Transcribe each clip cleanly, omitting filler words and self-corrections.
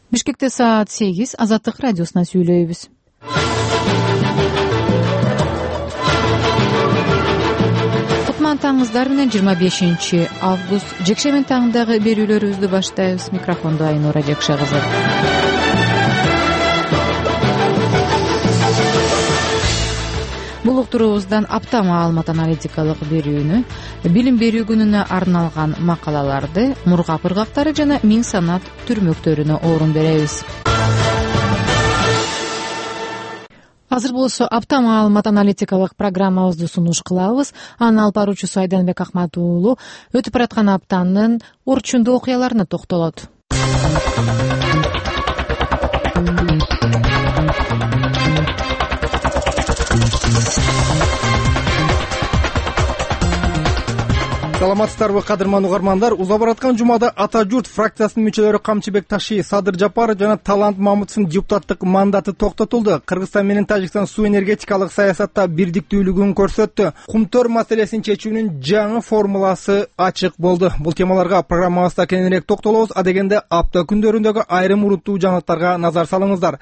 Бишкекте саат 8, Азаттык радиосуна сүйлөйбүз. Кутман таңыңыздар менен 25 август жекшемин таңындагы берүүлөрүбүздү баштайбыз. Микрофондо Айнура Жакша кызы. Бул уктуруубуздан апта маалымат аналитикалык берүүнү, билим берүү күнүнө арналган макалаларды, мургап ыргактары жана миң санат түрмөктөрүнө орун беребиз. Азыр болсо апта маалымат аналитикалык программабызды сунуш кылабыз. Анын алып баруучусу Айданбек Акмат уулу өтүп бараткан аптанын орчундуу окуяларына токтолот. Саламатсыздарбы, кадырман угармандар. Уза бараткан жумада Ата журт фракциясынын мүчөлөрү Камчыбек Таши, Садыр Жапаров жана Талант Мамутовдун депутаттык мандаты токтотулду. Кыргызстан менен Тажикстан суу энергетикалык саясатта бирдиктүүлүгүн көрсөттү. Кумтөр маселесин чечүүнүн жаңы формуласы ачык болду. Бул темаларга программабызда кененирээк токтолобуз. Адегенде апта күндөрүндөгү айрым уруттуу жаңылыктарга назар салыңыздар.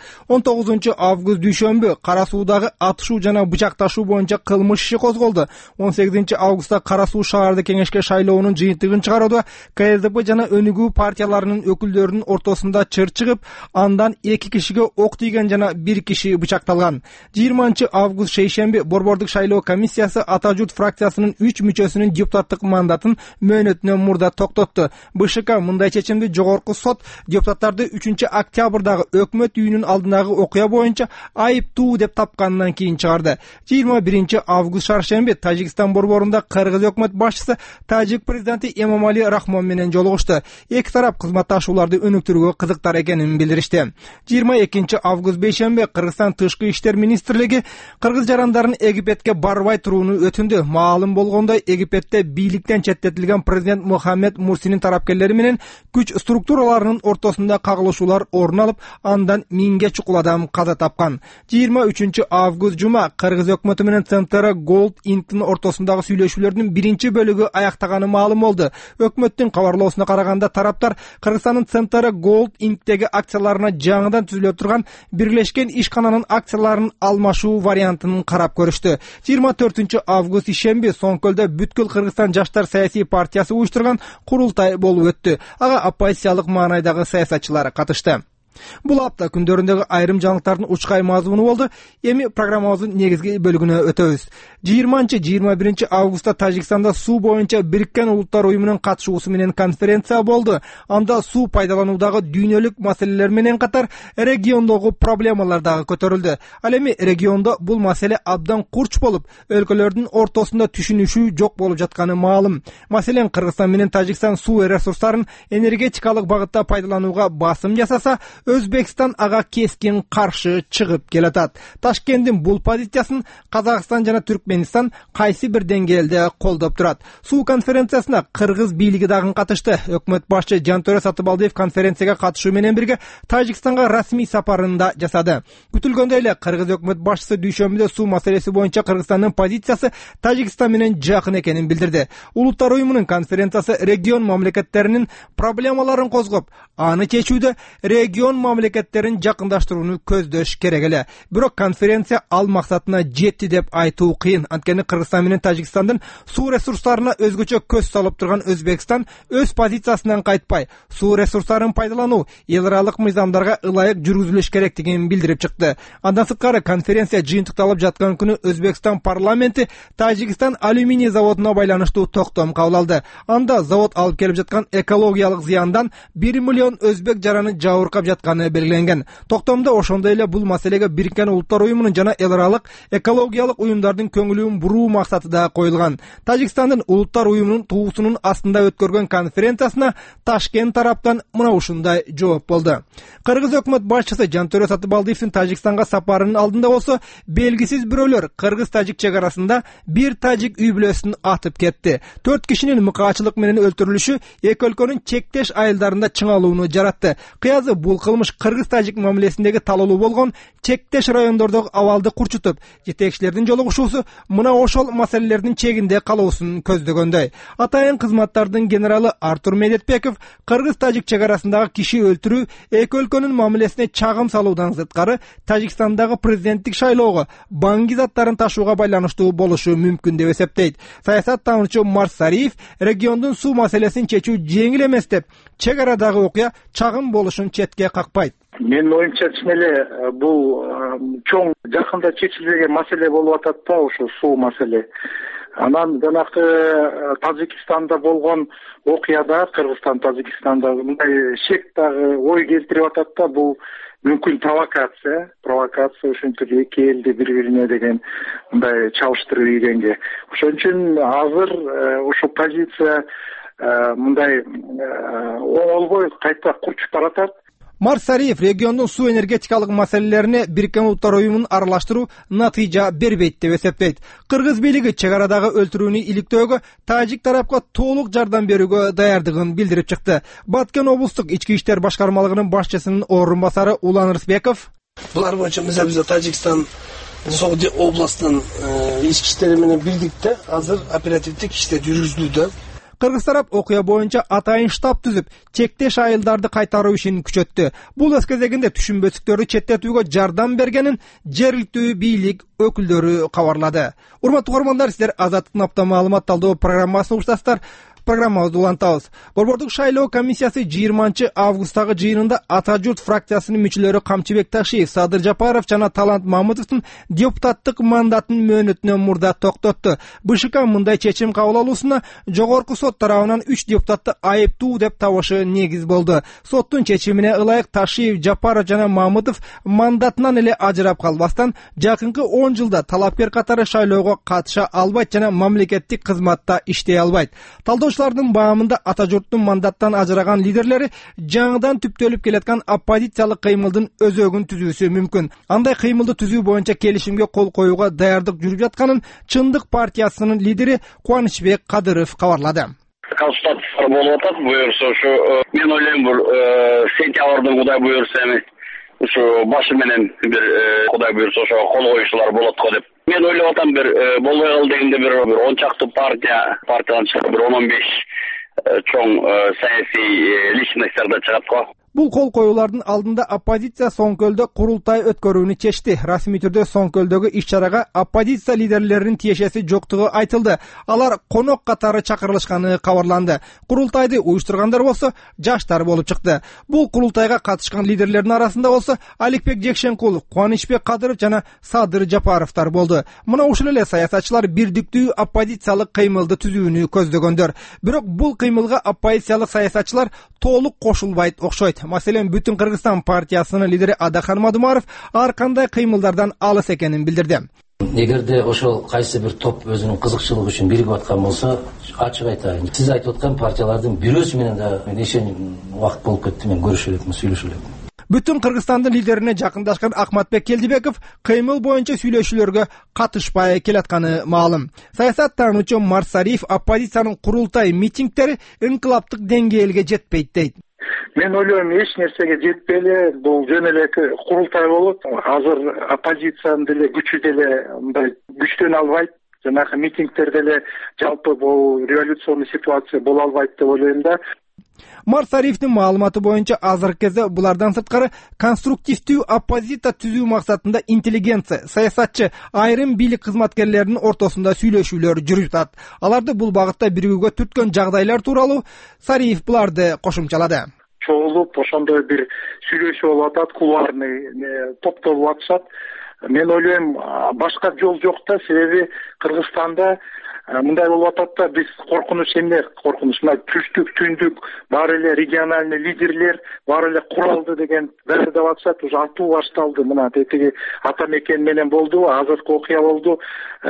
19 август дүйшөмбү Кара Суудагы атышуу жана бычакташуу боюнча кылмыш иши козголду. 18 августта Кара Суу шаардык шайлоонун жыйынтыгын чыгарууда КСДП жана өнүгүү партияларынын өкүлдөрүнүн ортосунда чыр чыгып, андан 2 кишиге ок тийген жана 1 киши бычакталган. 20 август шейшемби Борбордук шайлоо комиссиясы Ата журт фракциясынын 3 мүчөсүнүн депутаттык мандатын мөөнөтүнөн мурда токтотту. БШК мындай чечимди жогорку сот депутаттарды 3 октябрдагы өкмөт үйүнүн алдындагы окуя боюнча айыптуу деп тапкандан кийин чыгарды. 21 август шаршемби Тажикстан борборунда Кыргыз өкмөт башчысы Тажик президенти Эмомали Рахмон менен жолугушту. Эки тарап кызматташууларды өнүктүрүүгө кызыктар экенин билдиришти. 22 август бейшемби Кыргызстан тышкы иштер министрлиги кыргыз жарандарын Египетке барбай турууну өтүндү. Маалым болгондой, Египетте бийликтен четтетилген президент Мухаммед Мурсинин тарапкерлери менен күч структураларынын ортосунда кагылышуулар орун алып, андан 1000ге чукул адам каза тапкан. 23 август жума Кыргыз өкмөтү менен Центра Gold Inc-тин ортосундагы сүйлөшүүлөрдүн биринчи бөлүгү аяктаганы маалым болду. Өкмөттүн кабарлоосуна караганда тараптар Кыргызстандын Центра Gold Inc-теги акцияларына жаңыдан түзүлө турган Бирлешкен ишкананын акцияларын алмашуу вариантын карап көрүштү. 24 август ишемби Соңкөлдө бүткүл Кыргызстан жаштар саясий партиясы уюштурган курултай болуп өттү. Ага оппозициялык маанайдагы саясатчылар катышты. Бул апта күндөрүндөгү айрым жаңылыктардын учкай мазмуну болду. Эми программабыздын негизги бөлүгүнө өтөбүз. 20-21 августта Тажикстанда суу боюнча Бириккен Улуттар уюмунун катышуусу менен конференция болду. Анда суу пайдалануудагы дүйнөлүк маселелер менен катар региондогу проблемалар дагы көтөрүлдү. Ал эми региондо бул маселе абдан курч болуп, өлкөлөрдүн ортосунда түшүнүшүү жок болуп жатканы маалым. Маселен, Кыргызстан менен Тажикстан суу ресурстарын энергетикалык багытта пайдаланууга басым жасаса, Өзбекстан ага кескин каршы чыгып келатат. Ташкенттин бул позициясын Казакстан жана Түркменистан кайсы бир деңгээлде колдоп турат. Суу конференциясына Кыргыз бийлиги дагы катышты. Өкмөт башчы Жантөре Сатыбалдиев конференцияга катышуу менен бирге Тажикстанга расмий сапарын да жасады. Күтүлгөндөй эле Кыргыз өкмөт башчысы дүйшөмбүдө суу маселеси боюнча Кыргызстандын позициясы Тажикстан менен жакын экенин билдирди. Улуттар уюмунун конференциясы регион мамлекеттеринин проблемаларын козгоп, аны чечүүдө регион мамлекеттерин жакындаштырууну көздөш керек эле. Бирок конференция ал максатына жетти деп айтуу кыйын. Анткени Кыргызстан менен Тажикстандын суу ресурстарына өзгөчө көз салып турган Өзбекстан өз позициясынан кайтпай, суу ресурстарын пайдалануу эл аралык мыйзамдарга ылайык жүргүзүлүш керектигин билдирип чыкты. Андан сырткары конференция жыйынтыкталып жаткан күнү Өзбекстан парламенти Тажикстан алюминий заводуна байланыштуу токтом кабыл алды. Анда завод алып келип жаткан экологиялык зыяндан 1 миллион өзбек жараны жабыркап жатканы белгиленген. Токтомдо ошондой эле бул маселеге Бириккен Улуттар уюмунун жана эл аралык экологиялык уюмдардын көңүлүн буруу максаты да коюлган. Тажикстандын Улуттар уюмунун туусунун астында өткөргөн конференциясына Ташкент тараптан мына ушундай жооп болду. Кыргыз өкмөт башчысы Жантөре Сатыбалдиевдин Тажикстанга сапарынын алдында болсо, белгисиз бирөөлөр кыргыз-тажик чек арасында бир тажик үй бүлөсүн атып кетти. 4 кишинин мыкаачылык менен өлтүрүлүшү эки өлкөнүн чектеш айылдарында чыңалууну жаратты. Кыязы бул кылмыш кыргыз-тажик мамилесиндеги талоолуу болгон чектеш райондордогу абалды курчутуп, жетекчилердин жолугушуусу мына ошол маселелердин чегинде калуусун көздөгөндөй. Атайын кызматтардын генералы Артур Медетбеков кыргыз-тажик чек арасындагы киши өлтүрүү эки өлкөнүн мамилесине чагым салуудан сырткары Тажикстандагы президенттик шайлоого баңги заттарын ташууга байланыштуу болушу мүмкүн деп эсептейт. Саясаттануучу Марсариев региондун суу маселесин чечүү жеңил эмес деп, чек арадагы окуя чагым болушун четке какпайт. Менин оюмча чын эле бул чоң жакында чечилбеген маселе болуп атат да, ошо суу маселе. Анан жанакы Тажикстанда болгон окуяда, Кыргызстан Тажикстанда мындай шек дагы ой келтирип атат да, бул мүмкүн провокация ошентип эки элди бири-бирине деген мындай чалыштырып ийгенге. Ошон үчүн азыр ошо позиция мындай оңолбой кайта курчуп баратат. Марсариев региондун суу энергетикалык маселелерине Бириккен Улуттар уюмун аралаштыруу натыйжа бербейт деп эсептейт. Кыргыз бийлиги чек арадагы өлтүрүүнү иликтөөгө тажик тарапка толук жардам берүүгө даярдыгын билдирип чыкты. Баткен облустук ички иштер башкармалыгынын башчысынын орун басары Улан Рысбеков: булар боюнча биз Тажикстан областынын ички иштери менен бирдикте азыр оперативдик иштер жүргүзүлүүдө. Кыргыз тарап окуя боюнча атайын штаб түзүп, чектеш айылдарды кайтаруу ишин күчөттү. Бул өз кезегинде түшүнбөстүктөрдү четтетүүгө жардам бергенин жергиликтүү бийлик өкүлдөрү кабарлады. Урматтуу угармандар, сиздер Азаттыктын апта маалымат талдоо программасын уктасыздар. Программабызды улантабыз. Борбордук шайлоо комиссиясы 20-августтагы жыйынында Ата журт фракциясынын мүчөлөрү Камчыбек Ташиев, Садыр Жапаров жана Талант Мамытовдун депутаттык мандатын мөөнөтүнөн мурда токтотту. БШК мындай чечим кабыл алуусуна жогорку сот тарабынан 3 депутатты айыптуу деп табышы негиз болду. Соттун чечимине ылайык Ташиев, Жапаров жана Мамытов мандатынан эле ажырап калбастан жакынкы 10 жылда талапкер катары шайлоого катыша албайт жана мамлекеттик кызматта иштей албайт. Талдоочулардын баамында Ата журттун мандаттан ажыраган лидерлери жаңыдан түптөлүп келаткан оппозициялык кыймылдын өзөгүн түзүүсү мүмкүн. Андай кыймылды түзүү боюнча келишимге кол коюуга даярдык жүрүп жатканын Чындык партиясынын лидери Кубанычбек Кадыров кабарлады. Консультация болуп атат, буюрса ушу мен ойлойм бул сентябрдын Кудай буюрса эми ушу башы менен бир Кудай буюрса ошо кол коюучулар болот го деп. Мен ойлоп атам бир болбой калды дегенде бир 10 чакты партиядан чыгып бир 10-15 чоң саясий личностьтер да чыгат го. Бул кол коюулардын алдында оппозиция Соңкөлдө курултай өткөрүүнү чечти. Расмий түрдө Соңкөлдөгү иш-чарага оппозиция лидерлеринин тиешеси жоктугу айтылды. Алар конок катары чакырылышканы кабарланды. Курултайды уюштургандар болсо жаштар болуп чыкты. Бул курултайга катышкан лидерлердин арасында болсо Аликбек Жекшенкулов, Кубанычбек Кадыров жана Садыр Жапаровдор болду. Мына ушул эле саясатчылар бирдиктүү оппозициялык кыймылды түзүүнү көздөгөндөр. Бирок бул кыймылга оппозициялык саясатчылар толук кошулбайт окшойт. Маселен, Бүтүн Кыргызстан партиясынын лидери Адахан Мадумаров ар кандай кыймылдардан алыс экенин билдирди. Эгерде ошол кайсы бир топ өзүнүн кызыкчылыгы үчүн биригип аткан болсо, ачык айтайын. Сиз айтып аткан партиялардын бирөөсү менен да нече убакыт болуп кетти, мен көрүшүп элекмин, сүйлөшүп элекмин. Бүтүн Кыргызстандын лидерине жакындашкан Акматбек Келдибеков кыймыл боюнча сүйлөшүүлөргө катышпай келатканы маалым. Саясаттануучу Марсариев оппозициянын курултай митингдери инкылаптык деңгээлге жетпейт дейт. Мен ойлойм, эч нерсеге жетпей бул жөн эле курултай болот. Азыр оппозициянын деле күчү деле мындай күчтөнө албайт. Жанагы митингдерде эле жалпы бул революционный ситуация боло албайт деп ойлойм да. Марсариевдин маалыматы боюнча азыркы кезде булардан сырткары конструктивдүү оппозиция түзүү максатында интеллигенция, саясатчы, айрым бийлик кызматкерлеринин ортосунда сүйлөшүүлөр жүрүп атат. Аларды бул багытта биригүүгө түрткөн жагдайлар тууралуу Сариев буларды кошумчалады. Чогулуп, ошондой бир сүйлөшүү болуп атат, кулуарный топтолуп атышат. Мен ойлойм, башка жол жок да, себеби Кыргызстанда мындай болуп атат да, биз коркунуч эмне, мына түштүк, түндүк, баары эле региональный лидерлер, баары эле куралды деген баары деп атышат, уже атуу башталды. Мына тетиги Ата Мекен менен болду, азыркы окуя болду,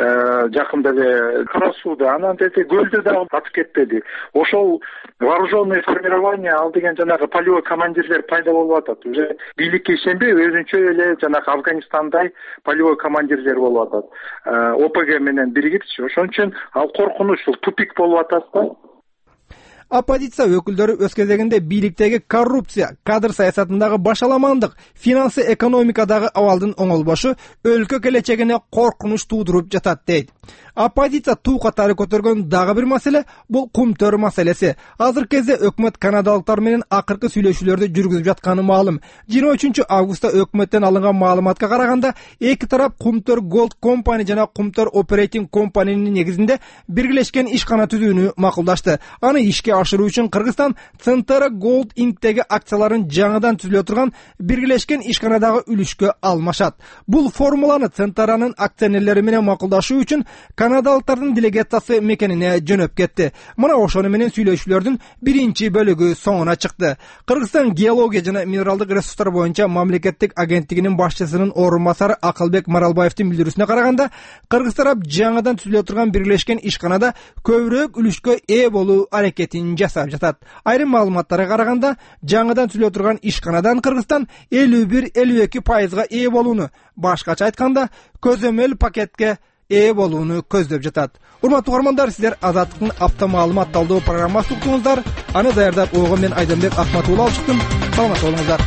жакында эле Кара сууда, анан тетиги көлдө дагы атып кетпеди. Ошол вооруженный формирование ал деген жанагы полевой командирлер пайда болуп атат. Уже бийликке ишенбей, өзүнчө эле жанагы Афганистандай полевой командирлер болуп атат. ОПГ менен биригипчи. Ошон үчүн ал коркунуч, ул тупик болуп атат да. Оппозиция өкүлдөрү өз кезегинде бийликтеги коррупция, кадр саясатындагы башаламандык, финансы экономикадагы абалдын оңолбошу өлкө келечегине коркунуч туудуруп жатат дейт. Оппозиция туу катары көтөргөн дагы бир маселе бул кумтөр маселеси. Азыркы кезде өкмөт канадалыктар менен акыркы сүйлөшүүлөрдү жүргүзүп жатканы маалым. 23 августта өкмөттөн алынган маалыматка караганда, эки тарап Кумтөр Gold Company жана Кумтөр Operating Company'нин негизинде биргелешкен ишкана түзүүнү макулдашты. Аны ишке ашыруу үчүн Кыргызстан Центара Gold Inc.теги акцияларын жаңыдан түзүлө турган биргелешкен ишканадагы үлүшкө алмашат. Бул формуланы Центаранын акционерлери менен макулдашуу үчүн канадалыктардын делегациясы мекенине жөнөп кетти. Мына ошону менен сүйлөшүүлөрдүн биринчи бөлүгү соңуна чыкты. Кыргызстан геология жана минералдык ресурстар боюнча мамлекеттик агенттигинин башчысынын орун басары Акылбек Маралбаевдин билдирүүсүнө караганда, Кыргыз тарап жаңыдан түзүлө турган биргелешкен ишканада көбүрөөк үлүшкө ээ болуу аракетин жасап жатат. Айрым маалыматтарга караганда, жаңыдан түзүлө турган ишканадан Кыргызстан 51-52% ээ болууну, башкача айтканда, көзөмөл пакетке ээ болууну көздөп жатат. Урматтуу угармандар, сиздер Азаттыктын апта маалымат талдоо программасын уктуңуздар. Аны даярдап ойгон мен Айдамбек Акматуулу алып чыктым. Саламат болуңуздар.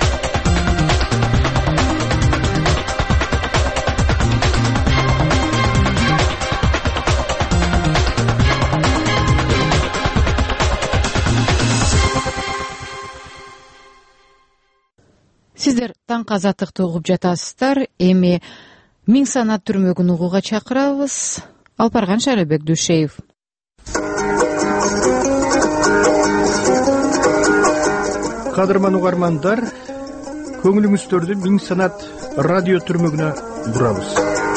Сиздер таңкы Азаттыкты угуп жатасыздар. Эми Миң санат түрмөгүн угууга чакырабыз. Алпарган Шарыбек Дүйшеев. Кадырман угармандар, көңүлүңүздөрдү Миң санат радио түрмөгүнө бурабыз.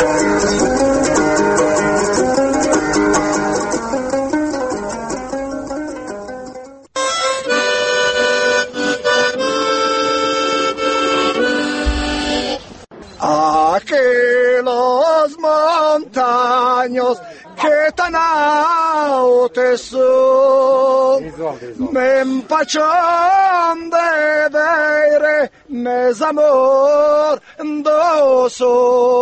Aquelos montaños que tan altos son, me empachón de ver mes amor doso.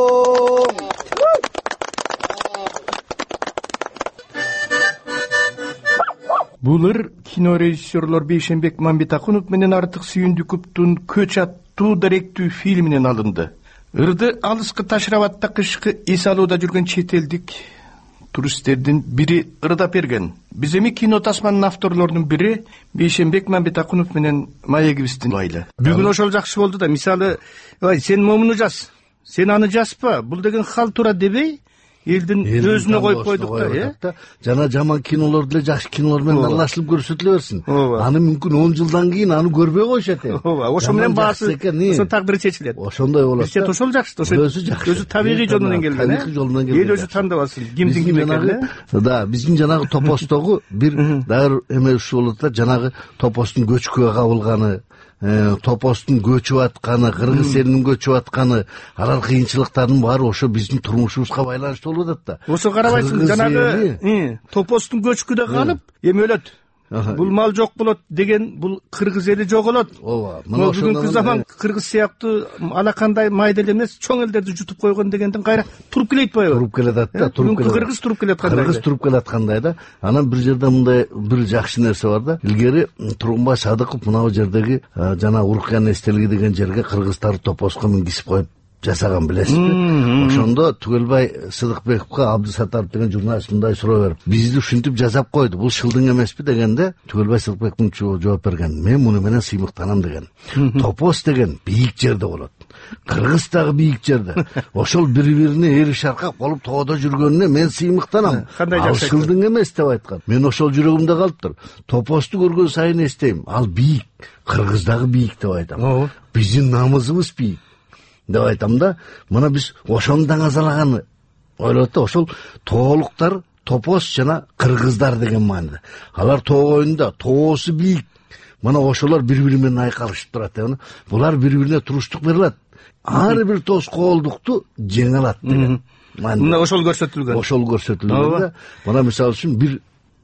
Булыр кинорежиссерлор Бейшенбек Мамбетакунов менен Артык Сүйүндүкүптүн Көч аттуу даректүү фильминен алынды. Ырды алыскы Ташрабатта кышкы эс алууда жүргөн чет элдик туристтердин бири ырдап берген. Биз эми кино тасманын авторлорунун бири Бейшенбек Мамбетакунов менен маегибиздин байлы. Бүгүн ошол жакшы болду да. Мисалы, сен момуну жаз, сен аны жазпа, бул деген халтура дебей, элдин өзүнө коюп койдук да, жана жаман кинолор деле жакшы кинолор менен аралашылып көрсөтүлө берсин. Аны мүмкүн 10 жылдан кийин аны көрбөй коюшат. Ошо менен баасы, ошо тагдыры чечилет. Ошондой болот. Бизче ошол жакшы, өзү табигый жол менен келген. Табигый жол менен келген. Эл өзү тандабасын, кимдин ким экенин. Да, биздин жанагы топостогу бир дагы эме ушул болот да, жанагы топостун көчкүгө кабылганы, топостун көчүп атканы, кыргыз элинин көчүп атканы, алар кыйынчылыктардын баары ошо биздин турмушубузга байланыштуу болуп атат да. Ошо карабайсың, жанагы топостун көчкүдө калып, эми өлөт. Бул мал жок болот деген, бул кыргыз эли жоголот. Ооба. Мына бүгүнкү заман кыргыз сыяктуу алакандай майдел эмес, чоң элдерди жутуп койгон дегенден кайра туруп келет атпайбы? Туруп келет ат да, туруп келет. Кыргыз туруп келет кандай? Кыргыз туруп келет кандай да. Анан бир жерде мындай бир жакшы нерсе бар да. Илгери Тургунбай Садыков мына жердеги жана Урукян эстелиги деген жерге кыргыздар топоско мингизип коюп жасаган, билесизби? Ошондо Түгөлбай Сыдыкбековго Абдысаттаров деген журналист мындай суроо берип, бизди ушинтип жасап койду, бул шылдың эмеспи дегенде, Түгөлбай Сыдыкбеков жооп берген, мен муну менен сыймыктанам деген. Топос деген бийик жерде болот. Кыргыз дагы бийик жерде. Ошол бири-бирине эри шаркап болуп тоодо жүргөнүнө мен сыймыктанам. Ал шылдың эмес деп айткан. Мен ошол жүрөгүмдө калыптыр. Топосту көргөн сайын эстейм, ал бийик, Кыргыз дагы бийик деп айтам. Биздин намысыбыз бийик деп айтам да. Мына биз ошону даңазалаганы ойлойт да, ошол тоолуктар топос жана кыргыздар деген мааниде. Алар тоо боюнда тоосу бийик. Мына ошолор бири-бири менен айкалышып турат. Булар бири-бирине туруштук бере алат. Ар бир тоскоолдукту жеңе алат деген. Мына ошол көрсөтүлгөн. Ошол көрсөтүлгөн да. Мына мисалы үчүн бир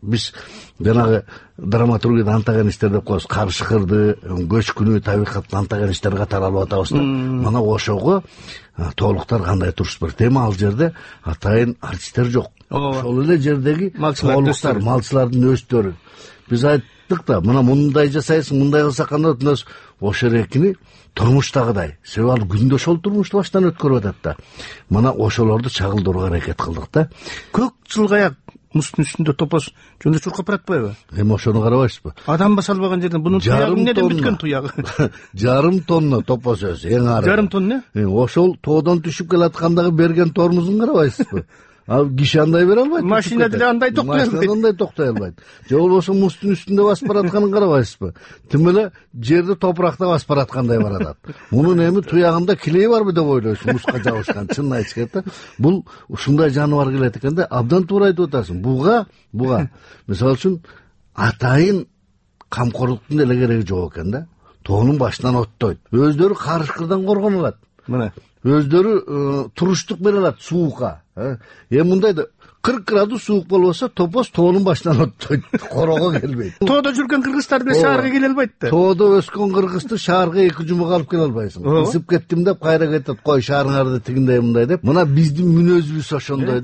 биз жанагы драматургияда антаган иштер деп коебуз, карышкырды, көчкүнү, табигатты антаган иштер катары алып атабыз да. Мына ошого толуктар кандай туруш бар. Эми ал жерде атайын артисттер жок. Ошол эле жердеги толуктар, малчылардын өздөрү. Биз айттык да, мына мындай жасайсың, мындай кылсак кандай болот. Ошол экини турмуштагыдай. Себеби ал күндө ошол турмушту баштан өткөрүп атат да. Мына ошолорду чагылдырууга аракет кылдык да. Көк жылгаяк мустун үстүндө топоз жөндөп чуркап баратпайбы? Эми ошону карабайсызбы? Адам басалбаган жерден бунун туягы эмнеден бүткөн туягы? Жарым тонна топоз өзү, эң ары. Жарым тонна? Ошол тоодон түшүп келаткандагы берген тормузун карабайсызбы? Ал киши андай бере албайт. Машина деле андай токтой албайт. Машина андай токтой албайт. Же болбосо мустун үстүндө басып баратканын карабайсызбы? Тим эле жерди топуракта басып бараткандай баратат. Мунун эми туягында килеи барбы деп ойлойсуң, муска жабышкан. Чынын айтыш керек да. Бул ушундай жаныбар келет экен да, абдан туура айтып атасың. Буга мисалы үчүн атайын камкорлуктун деле кереги жок экен да. Тоонун башынан оттойт. Өздөрү карышкырдан коргоно алат. Мына өздөрү туруштук бере алат суукка. Эми мындай да 40 градус суук болбосо топоз тоонун башынан оттойт, корого келбейт. Тоодо жүргөн кыргыздар деле шаарга келе албайт да. Тоодо өскөн кыргызды шаарга 2 жумага алып келе албайсың. Ысып кеттим деп кайра кетет, кой шаарыңарды тигиндей мындай деп. Мына биздин мүнөзүбүз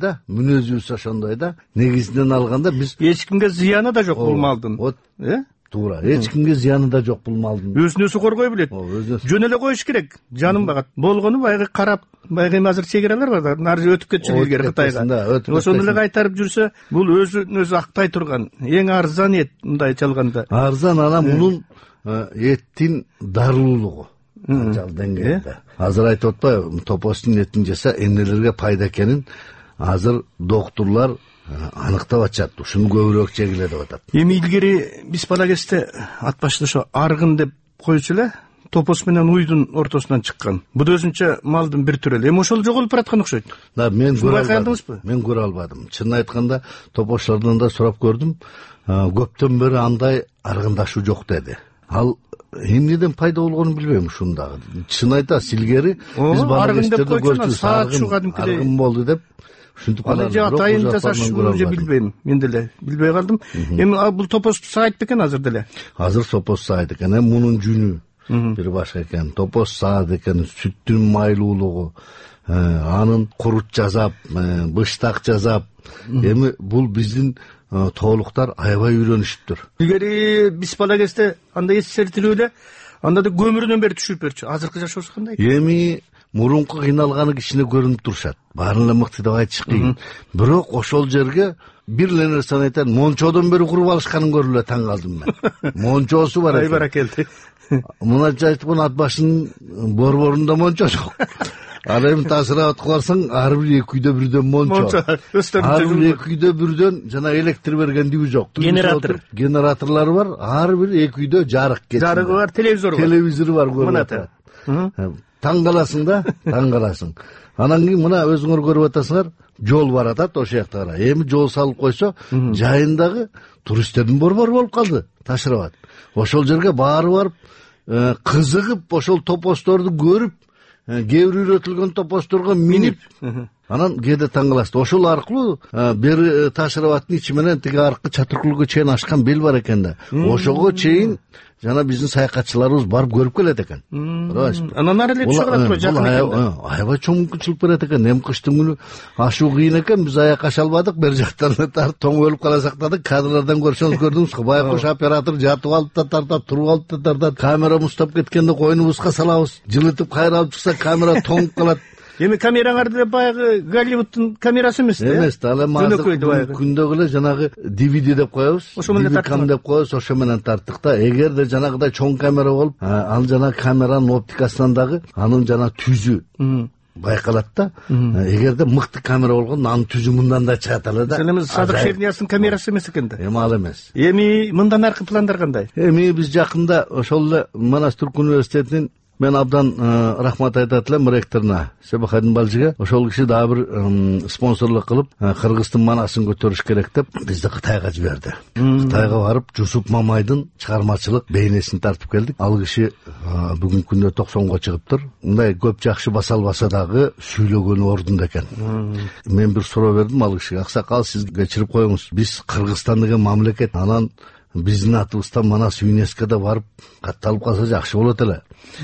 ошондой да. Негизинен алганда биз эч кимге зыяны да жок бул малдын. Туура, эч кимге зыяны да жок бул малдын. Өзүн өзү коргой билет. Жөн эле коюш керек. Жаным багат. Болгону баягы карап, баягы азыр чегералар бар да, нары өтүп кетчү илгери Кытайга. Ошону эле кайтарып жүрсө, бул өзүн өзү актай турган эң арзан эт, мындай чалганда. Арзан анан мунун эттин дарылуулугу. Анчал деңгээлде. Азыр айтып атпайбы, топоздун этин жаса эмнелерге пайда экенин азыр доктурлар аныктап атышат. Ушуну көбүрөөк жегиле деп атат. Эми илгери биз бала кезде ат башында ошо аргын деп коючу эле, топоз менен уйдун ортосунан чыккан. Бул өзүнчө малдын бир түрү эле. Эми ошол жоголуп бараткан окшойт. Мен көрө албадым. Чынын айтканда, топозчулардан да сурап көрдүм. Көптөн бери андай аргындашуу жок деди. Ал эмнеден пайда болгонун билбейм ушундагы. Чын айтасыз, илгери биз бала кезде көрчүбүз, аргын болду деп. Аны же атайын жасашуу же билбейм. Мен деле билбей калдым. Эми бул топоз саайт бекен азыр деле? Азыр топоз саайт экен. Эми мунун жүнү бир башка экен. Топоз саат экен, сүттүн майлуулугу, анын курут жасап, быштак жасап. Эми бул биздин тоолуктар аябай үйрөнүшүптүр. Илгери биз бала кезде андай эсертилүү эле, анда да көмүрүнөн бери түшүп берчү. Азыркы жашоосу кандай? Эми мурунку кыйналганы кичине көрүнүп турушат. Баарын эле мыкты деп айтыш кыйын. Бирок ошол жерге бир эле нерсени айтайын, мончодон бери куруп алышканын көрүп эле таң калдым мен. Мончосу бар экен. Ай баракелди. Мына айтып ат башынын борборунда мончо жок. Ал эми тасырап аткарсаң, ар бир 2 үйдө бирден мончо. Ар бир 2 үйдө бирден жана электр бергендиги жок. Генераторлору бар, ар бир 2 үйдө жарык кетти. Жарыгы бар, телевизору бар көрүп атат. Таң каласың да, таң каласың. Анан кийин мына өзүңөр көрүп атасыңар, жол бар атат ошол жакта кара. Эми жол салып койсо, жайындагы туристтердин борбору болуп калды, Ташырабад. Ошол жерге баары барып, кызыгып, ошол топоздорду көрүп, кээ бир үйрөтүлгөн топоздорго минип, анан кээде таң каласың. Ошол аркылуу бери Ташырабадтын ичи менен тиги аркы Чатыркулга чейин ашкан бел бар экен да. Ошого чейин жана биздин саякатчыларыбыз барып көрүп келет экен. Анан ары эле түшүп калат жакын экен. Аябай чоң мүмкүнчүлүк берет экен. Эми кыштын күнү ашуу кыйын экен, биз аяк аша албадык, бер жактан тоң өлүп кала сактадык. Кадрлардан көрсөңүз көрдүңүз го, байкуш оператор жатып алып да тартат, туруп алып да тартат. Камера муздап кеткенде койнубузга салабыз. Жылытып кайра алып чыкса камера тоңуп калат. Эми камераңар деле баягы Голливудтун камерасы эмес да? Эмес да, ал эми азыр күндөгү эле жанагы DVD деп коебуз. Ошо менен тарттык деп коебуз, ошо менен тарттык да. Эгерде жанагыдай чоң камера болуп, ал жана камеранын оптикасынан дагы анын жана түзү байкалат да. Эгерде мыкты камера болгондо анын түзү мындан да чыгат эле да. Сен эми Садык Шерниясынын камерасы эмес экен да. Эми ал эмес. Эми мындан аркы пландар кандай? Эми биз жакында ошол эле Манас Түрк университетинин мен абдан рахмат айтат элем ректоруна Себахадин Балжиге. Ошол киши дагы бир спонсорлук кылып Кыргыздын манасын көтөрүш керек деп бизди Кытайга жиберди. Кытайга барып Жусуп Мамайдын чыгармачылык бейнесин тартып келдик. Ал киши бүгүнкү күндө 90го чыгыптыр. Мындай көп жакшы баса албаса дагы сүйлөгөнү ордунда экен. Мен бир суроо бердим ал кишиге. Аксакал, сиз кечирип коюңуз. Биз Кыргызстан деген мамлекет, анан биздин атыбыздан Манас ЮНЕСКОда барып катталып калса жакшы болот эле.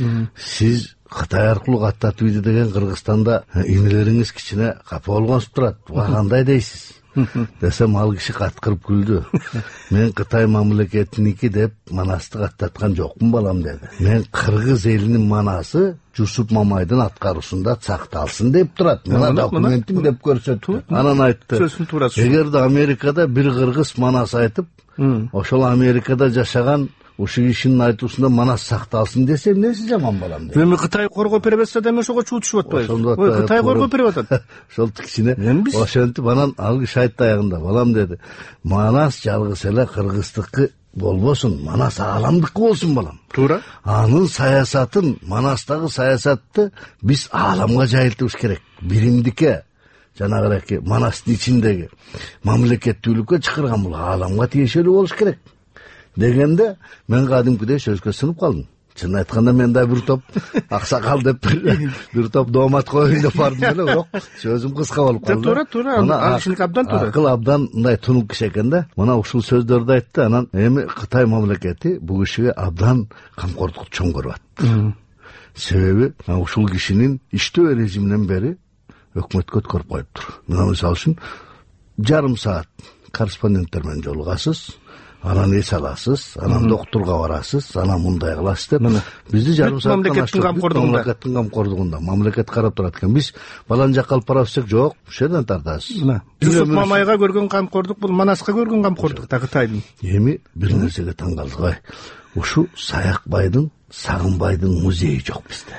Сиз Кытай аркылуу каттатып ийди деген Кыргызстанда инелериңиз кичине капа болгонсуп турат. Буга кандай дейсиз? Десем ал киши каткырып күлдү. Мен Кытай мамлекетиники деп Манасты каттаткан жокмун балам деди. Мен Кыргыз элинин манасы Жусуп Мамайдын аткаруусунда сакталсын деп турат. Мына документим деп көрсөттү. Анан айтты, эгерде Америкада бир кыргыз Манас айтып, ошол Америкада жашаган ушул кишинин айтуусунда Манас сакталсын десе, эмнеси жаман балам деди. Эми Кытай коргоп бере берсе да ошого чуутушуп атпайбы? Ой, Кытай коргоп берип атат. Ошол кичине ошентип анан ал киши айтты аягында, балам деди, Манас жалгыз эле кыргыздыкы болбосун, Манас ааламдыкы болсун балам. Туура. Анын саясатын, Манастагы саясатты биз ааламга жайылтыбыз керек. Биримдикке, жанагы Манастын ичиндеги мамлекеттүүлүккө чакырган бул ааламга тиешелүү болуш керек дегенде мен кадимкидей сөзгө сынып калдым. Чын айтканда мен да бир топ аксакал деп бир топ доомат коюн деп бардым эле, бирок сөзүм кыска болуп калды. Туура. Ал кишиники абдан туура. Акыл абдан мындай тунук киши экен да. Мына ушул сөздөрдү айтты. Анан эми Кытай мамлекети бул кишиге абдан камкордукту чоң көрүп атты. Себеби ушул кишинин иштөө режиминен бери өкмөткө өткөрүп коюптур. Мына мисалы үчүн жарым саат корреспонденттер менен жолугасыз, анан эс аласыз, анан доктурга барасыз, анан мындай кыласыз деп бизди жарым саатка мамлекеттин камкордугунда мамлекет карап турат экен. Биз балан жакка алып барабыз десек, жок, ушул жерден тартасыз. Жусуп Мамайга көргөн камкордук бул Манаска көргөн камкордук да Кытайдын. Эми бир нерсеге таң калдык. Ушу Саякбайдын, Сагынбайдын музейи жок бизде.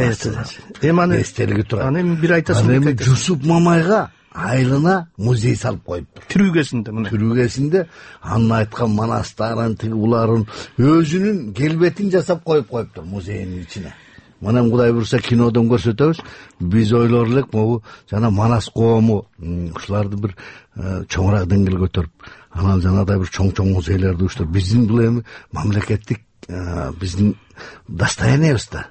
Эми эстелиги турат. Аны бир айтасың. Эми Жусуп Мамайга айылына музей салып коюптур. Түрүгесинде анын айткан Манастарын, уларын өзүнүн келбетин жасап коюптур музейдин ичине. Мына Кудай буйрса кинодон көрсөтөбүз. Биз ойлор элек могу жана Манас коому ушуларды бир чоңураак деңгээлге көтөрүп, анан жанагыдай бир чоң музейлерди уюштуруп, биздин бул эми мамлекеттик биздин достояниябыз да.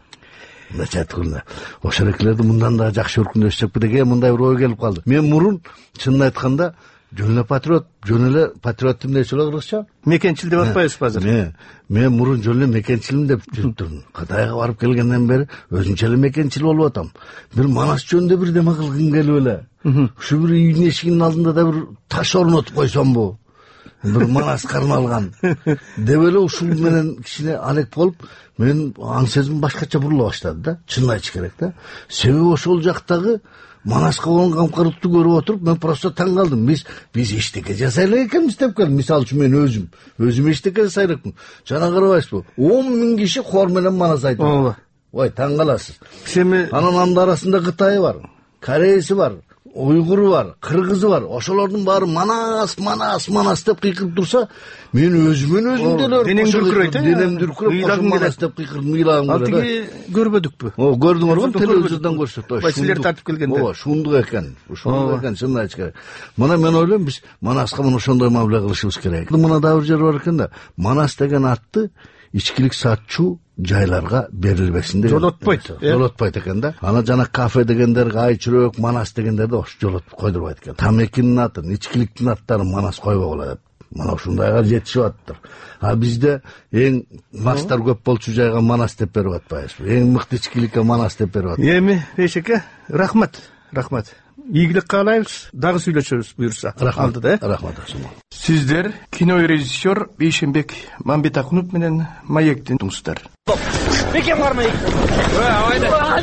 Ошол экелерди мындан да жакшы өркүндөшсөкпү деген мындай бир ой келип калды. Мен мурун чынын айтканда жөн эле патриот эмне болот кыргызча? Мекенчил деп атпайбызбы азыр? Мен мурун жөн эле мекенчилим деп жүрүп турдум. Кытайга барып келгенден бери өзүнчө эле мекенчил болуп атам. Бир Манас жөнүндө бир деме кылгым келип эле. Ушу бир үйдүн эшигинин алдында да бир таш орнотуп койсомбу? Бир Манаска арналган деп эле ушул менен кичине алек болуп, мен аң сезим башкача бурула баштады да. Чын айтыш керек да. Себеби ошол жактагы Манаска болгон камкордукту көрүп отуруп, мен просто таң калдым. Биз эчтеке жасай элек экенбиз деп келдим. Мисалы үчүн мен өзүм эчтеке жасай элекмин. Жана карабайсызбы? 10 000 киши хор менен Манас айтат. Ой, таң каласыз. Анан анын арасында Кытайы бар, Корейси бар, уйгуру бар, кыргызы бар. Ошолордун баары Манас деп кыйкырып турса, мен өзүм деле денем дүркүрөйт, Манас деп кыйкырдым, ыйлагым келди. Алтыги көрбөдүкпү? Көрдүңөрбү? Телевизордон көрсөттү. Силер тартып келгенде. Шундук экен, чын айтыш керек. Мына мен ойлойм, биз Манаска мына ошондой мамиле кылышыбыз керек. Мына да бир жер бар экен да, Манас деген атты ичкилик сатчу жайларга берилбесин деген. Жолотпойт экен да. Ана жана кафе дегендерге Айчүрөк, Манас дегендерди ош жолотуп койдурбайт экен. Тамекинин атын, ичкиликтин аттарын Манас койбогула деп. Мына ушундайга жетишип аттыр. А бизде эң мастар көп болчу жайга Манас деп берип атпайбызбы? Эң мыкты ичкиликке Манас деп берип атпайбызбы? Эми Бейшеке, рахмат. Ийгилик каалайбыз, дагы сүйлөшөбүз буюрса. Алдыда, рахмат. Сиздер кинорежиссер Бейшенбек Мамбетакунов менен Маектин туңуздар. Бекем бар Маек. Айда.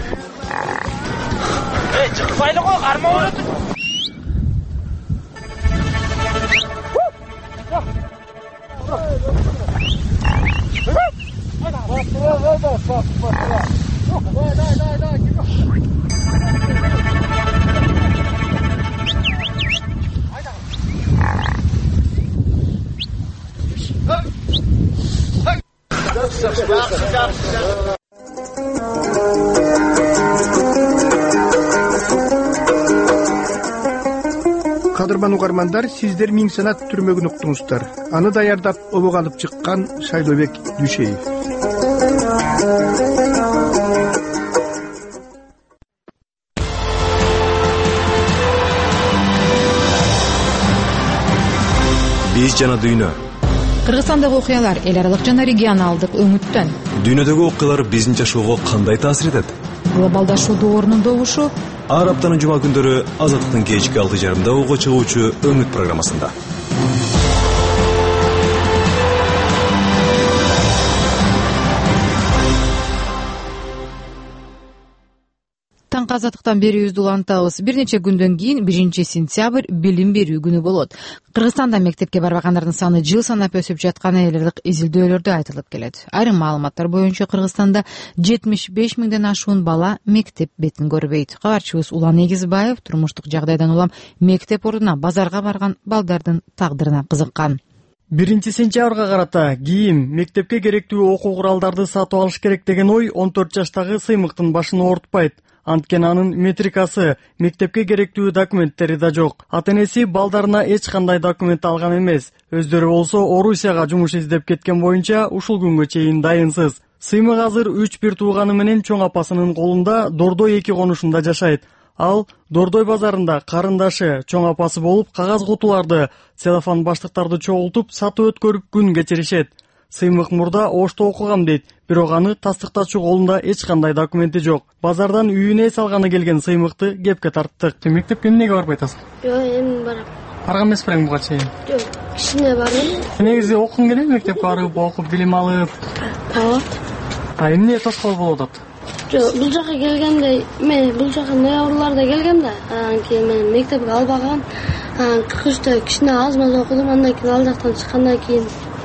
Чыкпайды го, карма болот. кадырман угармандар, сиздер Миң санат түрмөгүн уктуңуздар. Аны даярдап обого алып чыккан Шайлообек Дүйшеев. Биз жана дүйнө. Кыргызстандагы окуялар эл аралык жана регионалдык өңүттөн. Дүйнөдөгү окуялар биздин жашоого кандай таасир этет? Глобалдашуу доорунун добушу. Ар аптанын жума күндөрү Азаттыктын кечки 6:30 ого чыгуучу Өңүт программасында. Таңкы Азаттыктан берүүбүздү улантабыз. Бир нече күндөн кийин 1 сентябрь билим берүү күнү болот. Кыргызстанда мектепке барбагандардын саны жыл санап өсүп жатканы эл аралык изилдөөлөрдө айтылып келет. Айрым маалыматтар боюнча Кыргызстанда 75 миңден ашуун бала мектеп бетин көрбөйт. Кабарчыбыз Улан Эгизбаев турмуштук жагдайдан улам мектеп ордуна базарга барган балдардын тагдырына кызыккан. 1 сентябрга карата кийим, мектепке керектүү окуу куралдарды сатып алыш керек деген ой 14 жаштагы Сыймыктын башын оорутпайт. Анткени анын метрикасы, мектепке керектүү документтери да жок. Ата-энеси балдарына эч кандай документ алган эмес. Өздөрү болсо Орусияга жумуш издеп кеткен боюнча ушул күнгө чейин дайынсыз. Сыймык азыр 3-1 тууганы менен чоң апасынын колунда Дордой 2 конушунда жашайт. Ал Дордой базарында карындашы, чоң апасы болуп кагаз кутуларды, целлофан баштыктарды чогултуп сатып өткөрүп күн кечиришет. Сыймык мурда Ошто окугам дейт, бирок аны тастыктачу колунда эч кандай документи жок. Базардан үйүнө салганы келген Сыймыкты кепке тарттык. Мектепке эмнеге барбай атасың? Жок, эми барам. Барган эмес белең буга чейин? Жок, кичине бардым. Негизи окугуң келеби, мектепке барып, окуп, билим алып? Ооба. Эмне тоскоол болуп атат? Жок, бул жака келгенде, мен бул жака ноябрда келгем да, анан кийин мен мектепке албагам. Кышта кичине аз-маз окудум, андан кийин ал жактан чыккандан кийин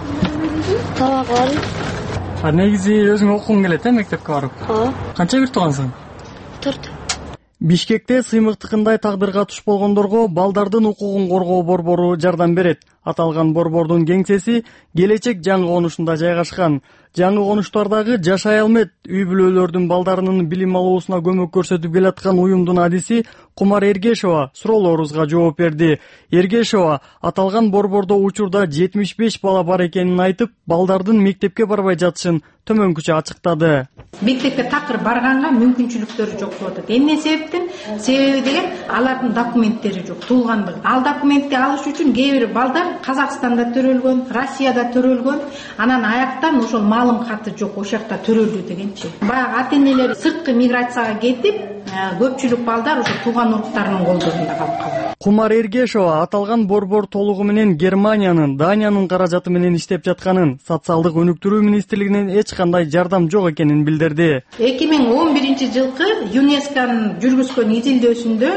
табак бардым. Негизи өзүң окугуң келет, мектепке барып? Ооба. Канча бир туугансың? 4. Бишкекте Сыймыктыкындай тагдырга туш болгондорго балдардын укугун коргоо борбору жардам берет. Аталган борбордун кеңсеси Келечек жаңы конушунда жайгашкан. Жаңы конуштардагы Жашай алмет үй бүлөлөрдүн балдарынын билим алуусуна көмөк көрсөтүп келаткан уюмдун адиси Кумар Эргешова суроолорубузга жооп берди. Эргешова аталган борбордо учурда 75 бала бар экенин айтып, балдардын мектепке барбай жатышын төмөнкүчө ачыктады. Мектепке такыр барганга мүмкүнчүлүктөрү жок болуп атат. Эмне себептен? Себеби деген алардын документтери жок, туулгандыгы. Ал документти алыш үчүн кээ бир балдар Казакстанда төрөлгөн, Россияда төрөлгөн, анан аяктан ошол маалым каты жок, ошол жакта төрөлдү дегенчи. Баягы ата-энелер сырткы миграцияга кетип, көпчүлүк балдар ошо тууган уруктарынын колдорунда калып калган. Кумар Эргешова аталган борбор толугу менен Германиянын, Даниянын каражаты менен иштеп жатканын, социалдык өнүктүрүү министрлигинен эч кандай жардам жок экенин билдирди. 2011 жылкы ЮНЕСКОнун жүргүзгөн изилдөөсүндө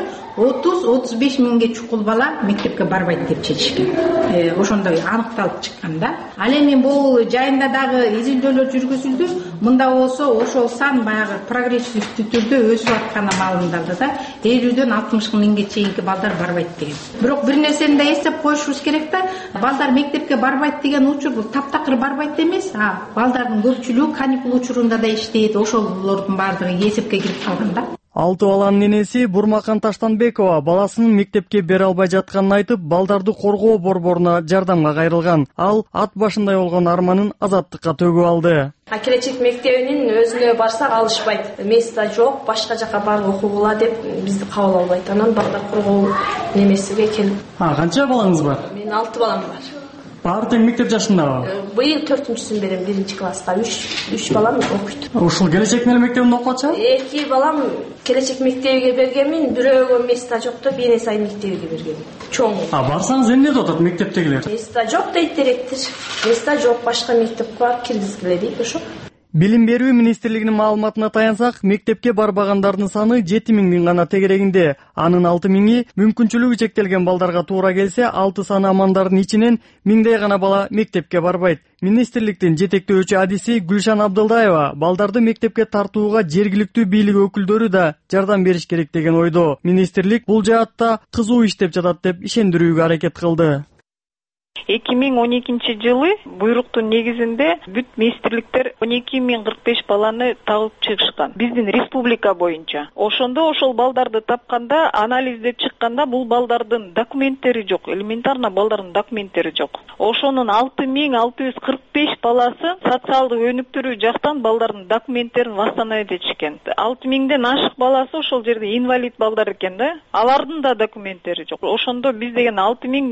30-35 миңге чукул бала мектепке барбайт деп чечишкен. Ошондой аныкталып чыккан да. Ал эми бул жайында дагы изилдөөлөр жүргүзүлдү. Мында болсо ошол сан баягы прогрессивдүү түрдө өсүп атканы маалымдалды да. 50-дөн 60 миңге чейинки балдар барбайт деген. Бирок бир нерсени да эстеп коюшубуз керек да. Балдар мектепке барбайт деген учур бул таптакыр барбайт эмес. Балдардын көпчүлүгү каникул учурунда да иштейт. Ошолордун баардыгы эсепке кирип калган да. 6 баланын энеси Бурмакан Таштанбекова баласынын мектепке бере албай жатканын айтып, балдарды коргоо борборуна жардамга кайрылган. Ал ат башындай болгон арманын азаттыкка төгүп алды. Келечек мектебинин өзүнө барсак алышпайт. Места жок, башка жака барып окугула деп бизди кабыл албайт. Анан балдар коргоо немесиге келип. Канча балаңыз бар? Менин 6 балам бар. Баары тең мектеп жашындабы? Быйыл 4-сүн берем, 1-класска. 3 балам окуйт. Ушул Келечек мектебинде окуп атышабы? 2 балам Келечек мектебиге бергенмин, бирөөгө места жок деп Бенесай мектебиге бергенмин. Чоң. Барсаңыз эмне деп атат мектептегилер? Места жок дейт директор. Места жок, башка мектепке барып киргизгиле дейт, ошо. Билим берүү министрлигинин маалыматына таянсак, мектепке барбагандардын саны 7 миңдин гана тегерегинде. Анын 6 миңи мүмкүнчүлүгү чектелген балдарга туура келсе, 6 санамандардын ичинен 1000дей гана бала мектепке барбайт. Министрликтин жетектөөчү адиси Гүлшан Абдылдаева балдарды мектепке тартууга жергиликтүү бийлик өкүлдөрү да жардам бериш керек деген ойдо. Министрлик бул жаатта кызуу иштеп жатат деп ишендирүүгө аракет кылды. 2012-жылы буйруктун негизинде бүт министрликтер 12045 баланы табып чыгышкан биздин республика боюнча. Ошондо ошол балдарды тапканда, анализдеп чыкканда бул балдардын документтери жок, элементарно балдардын документтери жок. Ошонун 6645 баласы социалдык өнүктүрүү жактан балдардын документтерин восстановить этишкен. 6000ден ашык баласы ошол жерде инвалид балдар экен да. Алардын да документтери жок. Ошондо биз деген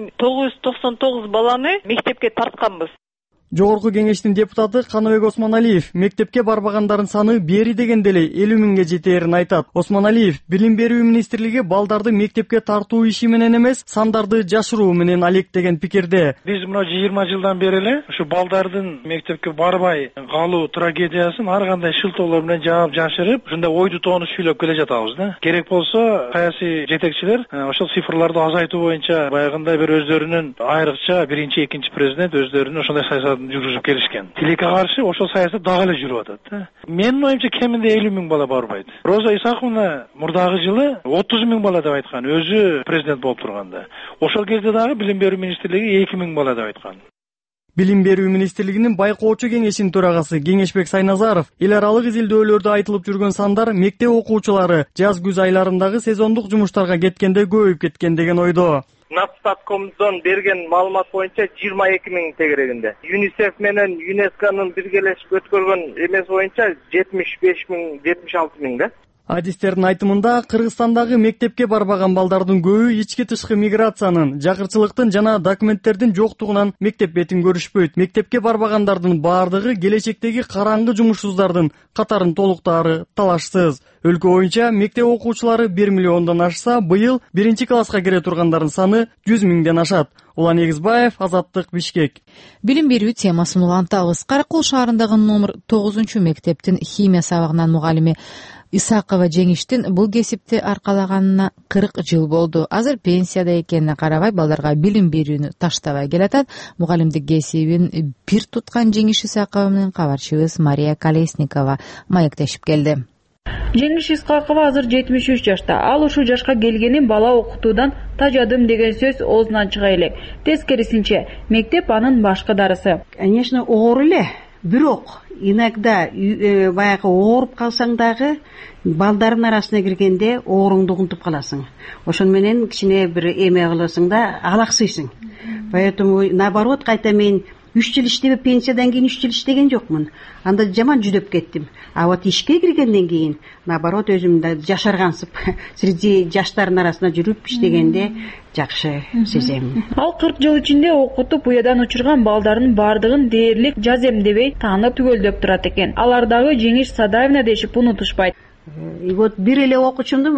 6999 баланы мектепке тартканбыз. Жогорку кеңештин депутаты Каныбек Осмоналиев мектепке барбагандардын саны бери дегенде эле 50 миңге жетээрин айтат. Осмоналиев Билим берүү министрлиги балдарды мектепке тартуу иши менен эмес, сандарды жашыруу менен алектеген пикирде. Биз мына 20 жылдан бери эле ушу балдардын мектепке барбай калуу трагедиясын ар кандай шылтоолор менен жаап жашырып, ушундай ойду тоону сүйлөп келе жатабыз да. Керек болсо саясий жетекчилер ошол цифрларды азайтуу боюнча баягындай бир өздөрүнүн айрыкча биринчи, экинчи президент өздөрүнүн ошондой саясат жүргүзүп келишкен. Тилекке каршы ошол саясат дагы эле жүрүп атат да. Менин оюмча кеминде 50 миң бала барбайт. Роза Исаковна мурдагы жылы 30 миң бала деп айткан, өзү президент болуп турганда. Ошол кезде дагы Билим берүү министрлиги 2 миң бала деп айткан. Билим берүү министрлигинин байкоочу кеңешинин төрагасы Кеңешбек Сайназаров эл аралык изилдөөлөрдө айтылып жүргөн сандар мектеп окуучулары жаз-күз айларындагы сезондук жумуштарга кеткенде көбөйүп кеткен деген ойдо. Натстаткомдон берген маалымат боюнча 22 миң тегерегинде. ЮНИСЕФ менен ЮНЕСКОнун биргелешип өткөргөн эмес боюнча 75 миң, 76 миң да. Адистердин айтымында Кыргызстандагы мектепке барбаган балдардын көбү ички-тышкы миграциянын, жакырчылыктын жана документтердин жоктугунан мектеп бетин көрүшпөйт. Мектепке барбагандардын бардыгы келечектеги караңгы жумушсуздардын катарын толуктаары талашсыз. Өлкө боюнча мектеп окуучулары 1 миллиондон ашса, быйыл 1-класска кире тургандардын саны 100 миңден ашат. Улан Эгизбаев, Азаттык, Бишкек. Билим берүү темасын улантабыз. Каракол шаарындагы номер 9 мектептин химия сабагынын мугалими Исакова Жеңиштин бул кесипти аркалаганына 40 жыл болду. Азыр пенсияда экенине карабай балдарга билим берүүнү таштабай келатат. Мугалимдик кесибин бир туткан Жеңиш Исакова менен кабарчыбыз Мария Колесникова маектешип келди. Жеңиш Исакова азыр 73 жашта. Ал ушул жашка келгенин бала окутуудан тажадым деген сөз оозунан чыга элек. Тескерисинче, мектеп анын башкы дарысы. Конечно, оор эле. Бирок иногда баягы ооруп калсаң дагы балдардын арасына киргенде ооруңду унутуп каласың. Ошон менен кичине бир эме кыласың да алаксыйсың. Поэтому наоборот кайта мен 3 жыл иштеп пенсиядан кийин 3 жыл иштеген жокмун. Анда жаман жүдөп кеттим. А вот ишке киргенден кийин наоборот өзүмдү жашаргансып среди жаштардын арасында жүрүп иштегенде жакшы сезем. Ал 40 жыл ичинде окутуп уядан учурган балдардын бардыгын дээрлик жаз эмдебей таанып түгөлдөп турат экен. Алардагы Жеңиш Садаевна дешип унутушпайт. И вот бир эле окуучумду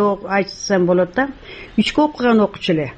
айтсам болот да. 3 окуган окуучу эле.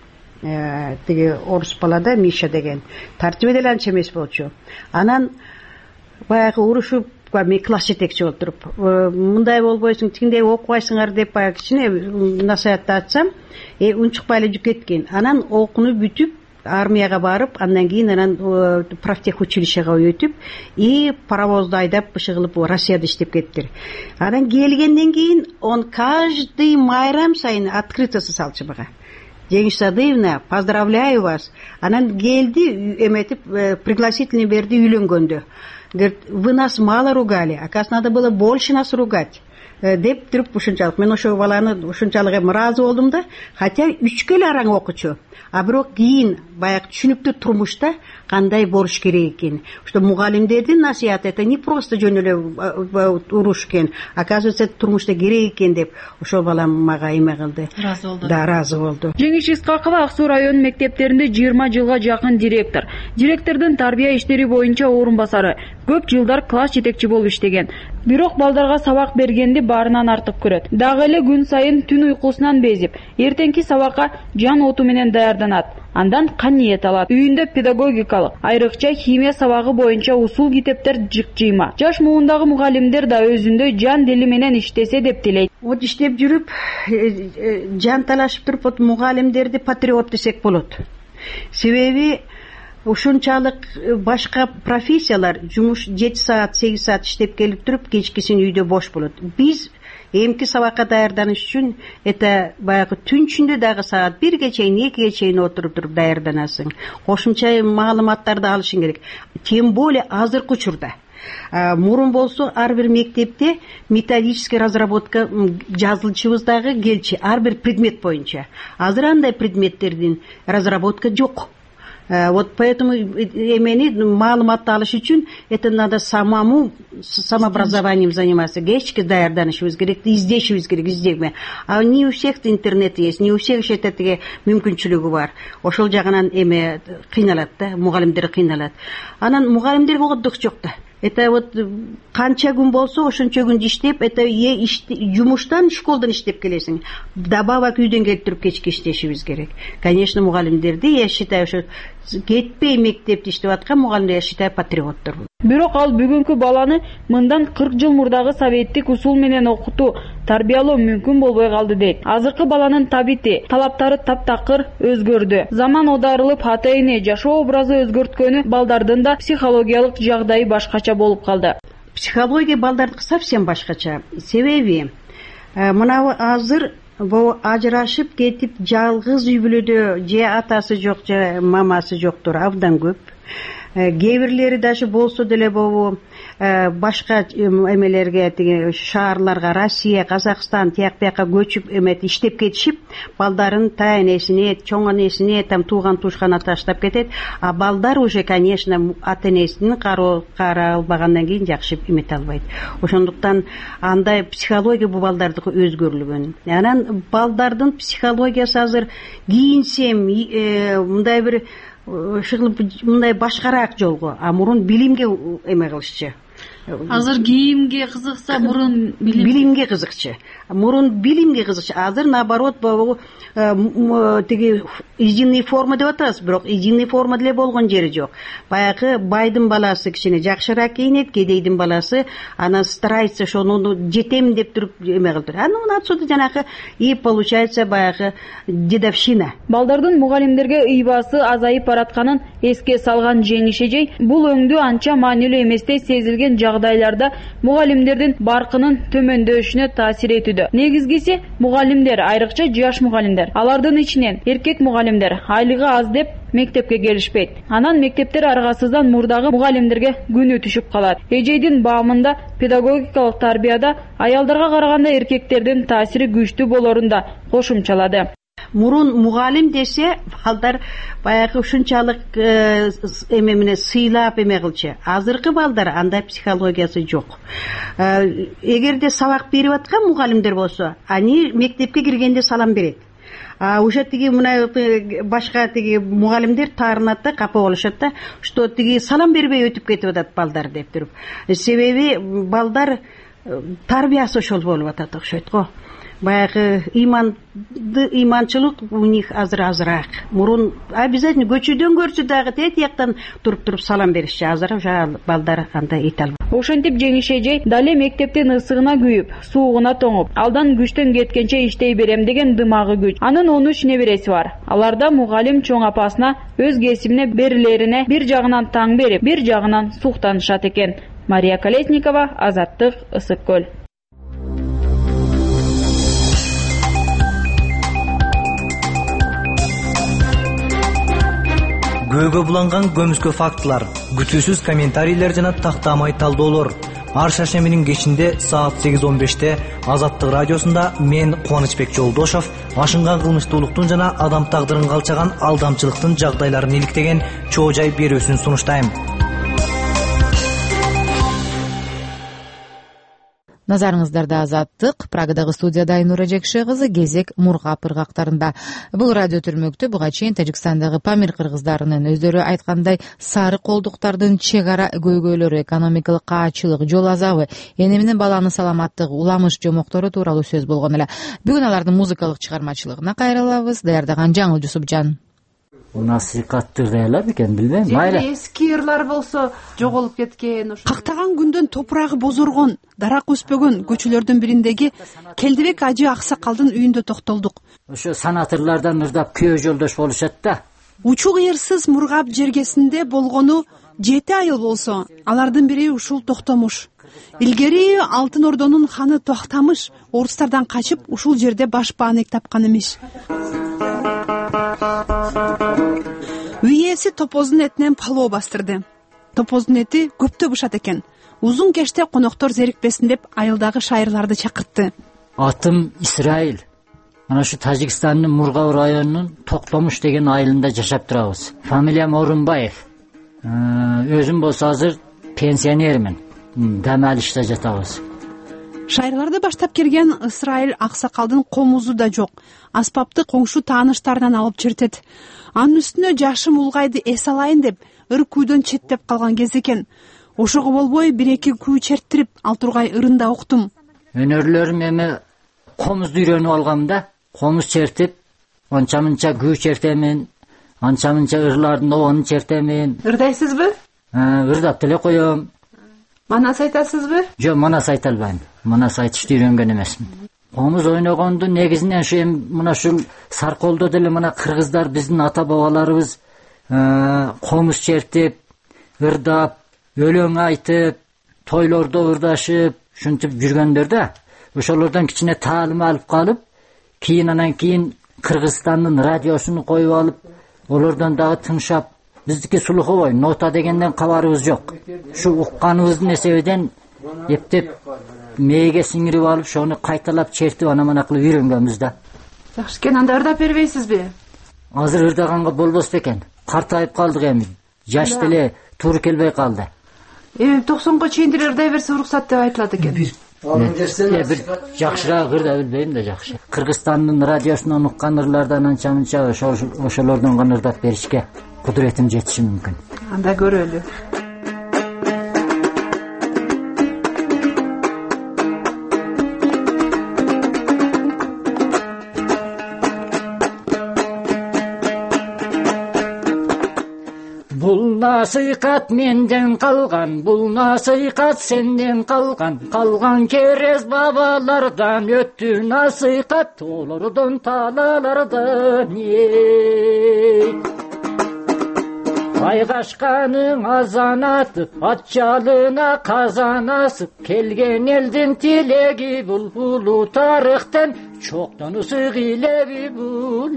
Тиги орус балада Миша деген тартиби деле анча эмес болчу. Анан баягы урушуп мен класс жетекчи болуп туруп мындай болбойсуң, тигиндей окубайсыңар деп баягы кичине насааттатсам, унчукпай эле кеткен. Анан окууну бүтүп армияга барып, андан кийин анан профтехучилищеге өтүп, паровозду айдап бышыгылып Россияда иштеп кеттир. Анан келгенден кийин он каждый майрам сайын открытосы салчу мага. Жеңиш Садыевна, поздравляю вас. Анан келди, эметип пригласительный берди үйлөнгөндө. Говорит, вы нас мало ругали, оказывается, надо было больше нас ругать. Деп туруп ушунчалык. Мен ошол баланы ушунчалык ыраазы болдум да, хотя 3 эле араң окучу. А бирок кийин баягы түшүнүктүү турмушта кандай болуш керек экен. Что мугалимдердин насихаты это не просто жөн эле уруш экен, оказывается, турмушта керек экен деп ошол балам мага эме кылды. Разы болду. Да, разы болду. Жеңиш Исакова Ак Суу районунун мектептеринде 20 жылга жакын директор. Директордун тарбия иштери боюнча орун басары. Көп жылдар класс жетекчи болуп иштеген. Бирок балдарга сабак бергенди баарынан артык көрөт. Дагы эле күн сайын түн уйкусунан безип, эртеңки сабакка жан оту менен даярданат. Андан каниет алат. Үйүндө педагогикалык, айрыкча химия сабагы боюнча усул китептер жыйма. Жаш муундагы мугалимдер да өзүндөй жан дили менен иштесе деп тилейт. Вот иштеп жүрүп, жан талашып туруп, мугалимдерди патриот десек болот. Себеби ушунчалык башка профессиялар жумуш 7 саат, 8 саат иштеп келип туруп, кечкисин үйдө бош болот. Биз эмки сабакка даярданыш үчүн это баягы түн ичинде дагы саат 1ге чейин 2ге чейин отуруп туруп даярданасың, кошумча маалыматтарды алышың керек. Тем более азыркы учурда мурун болсо ар бир мектепте методический разработка жазылчубуз дагы келчи ар бир предмет боюнча. Азыр андай предметтердин разработка жок. Вот поэтому эмени маалыматты алыш үчүн это надо самообразованием заниматься, кечки даярданышыбыз керек, издешибиз керек, издеме. А не у всех интернет есть, не у всех жететиге мүмкүнчүлүгү бар. Ошол жагынан эме кыйналат да, мугалимдер кыйналат. Анан мугалимдерге оддук жок да. Это вот канча күн болсо ошончо күн иштеп, это жумуштан, школдан иштеп келесиң. Добавок үйдөн келип туруп кечки иштешибиз керек. Конечно, мугалимдерди я считаю, что кетпей мектепте иштеп аткан мугалимдер я считаю патриоттор. Бирок ал бүгүнкү баланы мындан 40 жыл мурдагы советтик усул менен окутуу, тарбиялоо мүмкүн болбой калды дейт. Азыркы баланын табити, талаптары таптакыр өзгөрдү. Заман оодарылып, ата-эне жашоо образы өзгөрткөнү балдардын да психологиялык жагдайы башкача болуп калды. Психология балдардыкы совсем башкача. Себеби мына азыр ажырашып кетип жалгыз үй бүлөдө же атасы жок, же мамасы жоктур, абдан көп. Кээ бирлери даже болсо деле башка эмелерге, тиги шаарларга, Россия, Казакстан тияк-бияка көчүп иштеп кетишип, балдарын та энесине, чоң энесине, там тууган туушкана таштап кетет. А балдар уже, конечно, ата энесин кара албагандан кийин жакшы эмете албайт. Ошондуктан андай психология бул балдардыкы өзгөрүлгөн. Анан балдардын психологиясы азыр кийинсем мындай бир мындай башкараак жолго, а мурун билимге эме кылышчу. Азыр кийимге кызыкса, мурун билимге кызыкчу. Мурун билимге кызыкчу. Азыр наоборот, тиги единый форма деп атабыз, бирок единый форма деле болгон жери жок. Баягы байдын баласы кичине жакшыраак кийинет, кедейдин баласы ана старается ошону жетем деп туруп эме кылып турат. Анан отсюда жанагы и получается баягы дедовщина. Балдардын мугалимдерге ыйбасы азайып баратканын эске салган Жеңиш эжей бул өңдүү анча маанилүү эместей сезилген жагдайларда мугалимдердин баркынын төмөндөшүнө таасир этүүдө. Негизгиси мугалимдер, айрыкча жаш мугалимдер. Алардын ичинен эркек мугалимдер айлыгы аз деп мектепке келишпейт. Анан мектептер аргасыздан мурдагы мугалимдерге күнү түшүп калат. Эжейдин баамында педагогикалык тарбияда аялдарга караганда эркектердин таасири күчтүү болорун да кошумчалады. Мурун мугалим десе, балдар баягы ушунчалык эме менен сыйлап эме кылчу. Азыркы балдар андай психологиясы жок. Эгерде сабак берип аткан мугалимдер болсо, ани мектепке киргенде салам берет. Уже тиги мына башка тиги мугалимдер таарынат да, капа болушат да, что тиги салам бербей өтүп кетип атат балдар деп туруп. Себеби балдар тарбиясы ошол болуп атат окшойт го. Баягы иманчылык у них азыраак. Мурун обязательно көчөдөн көрсө дагы тияктан туруп салам беришчи. Азыр уже балдар андай эте албайт. Ошентип Жеңиш эжей дале мектептин ысыгына күйүп, суугуна тоңуп, алдан күчтөн кеткенче иштей берем деген дымагы күч. Анын 13 небереси бар. Аларда мугалим чоң апасына өз кесибине берилерине бир жагынан таң берип, бир жагынан суктанышат экен. Мария Колесникова, Азаттык, Ысык көл. Көөгө буланган көмүскө фактылар, күтүүсүз комментарийлер жана тактамай талдоолор. Ар шаршембинин кечинде саат 8:15-те Азаттык радиосунда мен Кубанычбек Жолдошов ашынган кылмыштуулуктун жана адам тагдырын калчаган алдамчылыктын жагдайларын иликтеген чоо жай берүүсүн сунуштайм. Назарыңыздарда Азаттык, Прагадагы студияда Айнура Жекше кызы, кезек Мургап ыргактарында. Бул радио түрмөктө буга чейин Тажикстандагы Памир кыргыздарынын өздөрү айткандай сары колдуктардын чек ара көйгөйлөрү, экономикалык каачылык, жол азабы, эне менен баланын саламаттыгы, уламыш жомоктору тууралуу сөз болгон эле. Бүгүн алардын музыкалык чыгармачылыгына кайрылабыз. Даярдаган Жаңыл Жусупжан. Насихаттыр дайлар экен, билбейм. Майра. Эски ырлар болсо жоголуп кеткен. Кактаган күндөн топурагы бозоргон, дарак өспөгөн көчөлөрдүн бириндеги Келдибек ажы аксакалдын үйүндө токтолдук. Ошо санатырлардан ырдап күйөө жолдош болушат да. Учу кыйырсыз Мургап жергесинде болгону 7 айыл болсо алардын бири ушул Токтомуш. Илгери Алтын Ордонун ханы Токтамыш орустардан качып ушул жерде баш бааник тапкан эмес. Үй ээси топоздун этинен палоо бастырды. Топоздун эти көптө бышат экен. Узун кечте коноктор зерикпесин деп айылдагы шайырларды чакыртты. Атым Исраил. Mana şu Tajikistan'ın Murgav rayonunun Toktомуш деген айылында жашап турабыз. Фамилиям Орунбаев. Өзүм болсо азыр пенсионермин. Дем алышта жатабыз. Шайырларды баштап келген Исраил аксакалдын комузу да жок. Аспапты коңшу тааныштарынан алып чертет. Анын үстүнө жашым улгайды эс алайын деп ыр күйдөн четтеп калган кез экен. Ошого болбой бир-эки күй черттирип ал тургай ырында уктум. Өнөрлөрүм эми комузду үйрөнүп алгам да. Komuz çertip, ança-mınça gü çertemin, ança-mınça ırlardın onu çertemin. Irdaysız mı? Irdap tile koyum. Manas aytasız mı? Yok, manas aytalbayım. Manas aytıştı үйрөнгөн эмесмин. Komuz oynagondu negizinden mına şu sarkoldo dili mına Kırgızlar bizdin ata babalarыбыз komuz çertip, ırdap, ölöң aytıp, toylordo ırdaşıp, şuntip жүргөндөр да. Ошолордон кичине таалим алып калып, keyin Kırgızstan'ın radyosunu koyup alıp, olordan dağı tınşap, bizdiki Suluhovoy, nota degenden kabarыбыз yok. Şu uqqanыбыздын esebiden eptep meyge singirip alıp, şonu kaytalap çertip ana-mana kılıp үйрөнгөнбүз da. Жақсы кен, анда ырдап бербейсиз бе? Азыр ырдаганга болбос бекен. Картайып калдык эми. Жаш деле туура келбей калды. 90га чейин деле ырдай берсе уруксат деп айтылат экен. Bir жакшыраак ырда билбейм да жакшы. Кыргызстандын радиосунан уккан ырлардан анча-мынча ошолордон гана ырдап беришке кудуретим жетиши мүмкүн. Анда көрөлү. Bul nasыйкат менден калган, бул насыйкат сенден калган, калган керез бабалардан өттү насыйкат, олордон талалардан. Айгашканын азанаты, атчалына казан асып, келген элдин тилеги бул улуу тарыхтан, чоктон ысык илеби бул.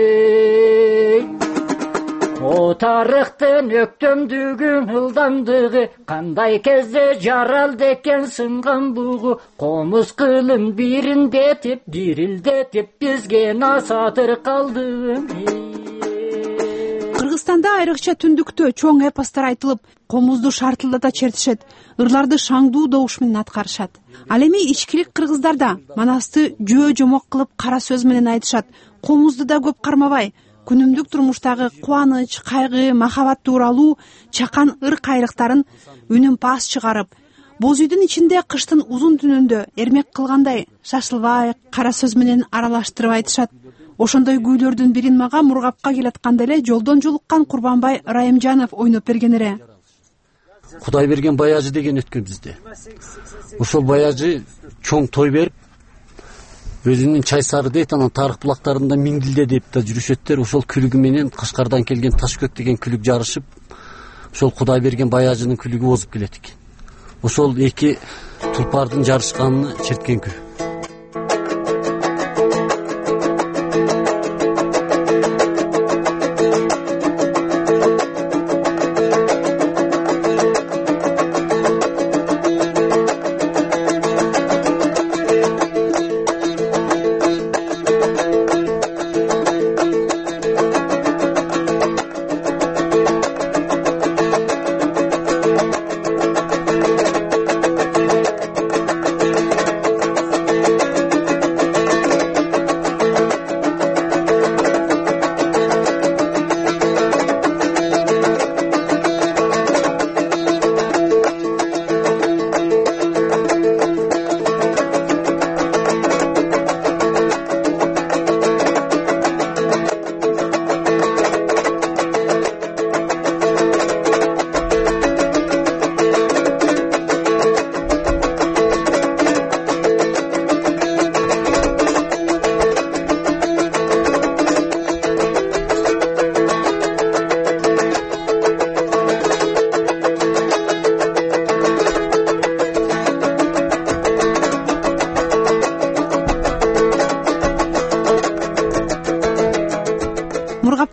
O tarıktın öktümdüğün ıldandığı, kanday kezde jaraldı eken sıngan buğu, komuz kılın birindetip, dirildetip, bizge nasatır kaldın. Кыргызстанда айрыкча түндүктө чоң эпостор айтылып, комузду шартылдата чертишет, ырларды шаңдуу добуш менен аткарышат. Ал эми ичкилик кыргыздарда манасты жөө жомок кылып кара сөз менен айтышат, комузду да көп кармабай, күнүмдүк турмуштагы кубаныч, кайгы, махабат тууралуу чакан ыр кайрыктарын үнүн пас чыгарып, боз үйдүн ичинде кыштын узун түнүндө эрмек кылгандай шашылбай кара сөз менен аралаштырып айтышат. Ошондой күүлөрдүн бирин мага Мургапка келатканда эле жолдон жолуккан Курбанбай Райымжанов ойноп берген эле. Кудай берген баяжы деген өткөн бизде. Ошол баяжы чоң той берип, өзүнүн чай сары дейт, анан тарых булактарында миңдилде деп да жүрүшөттөр. Ошол күлүгү менен Кашкардан келген Ташкөк деген күлүк жарышып, ошол Кудай берген баяжынын күлүгү озуп келет экен. Ошол эки тулпардын жарышканын черткен кү.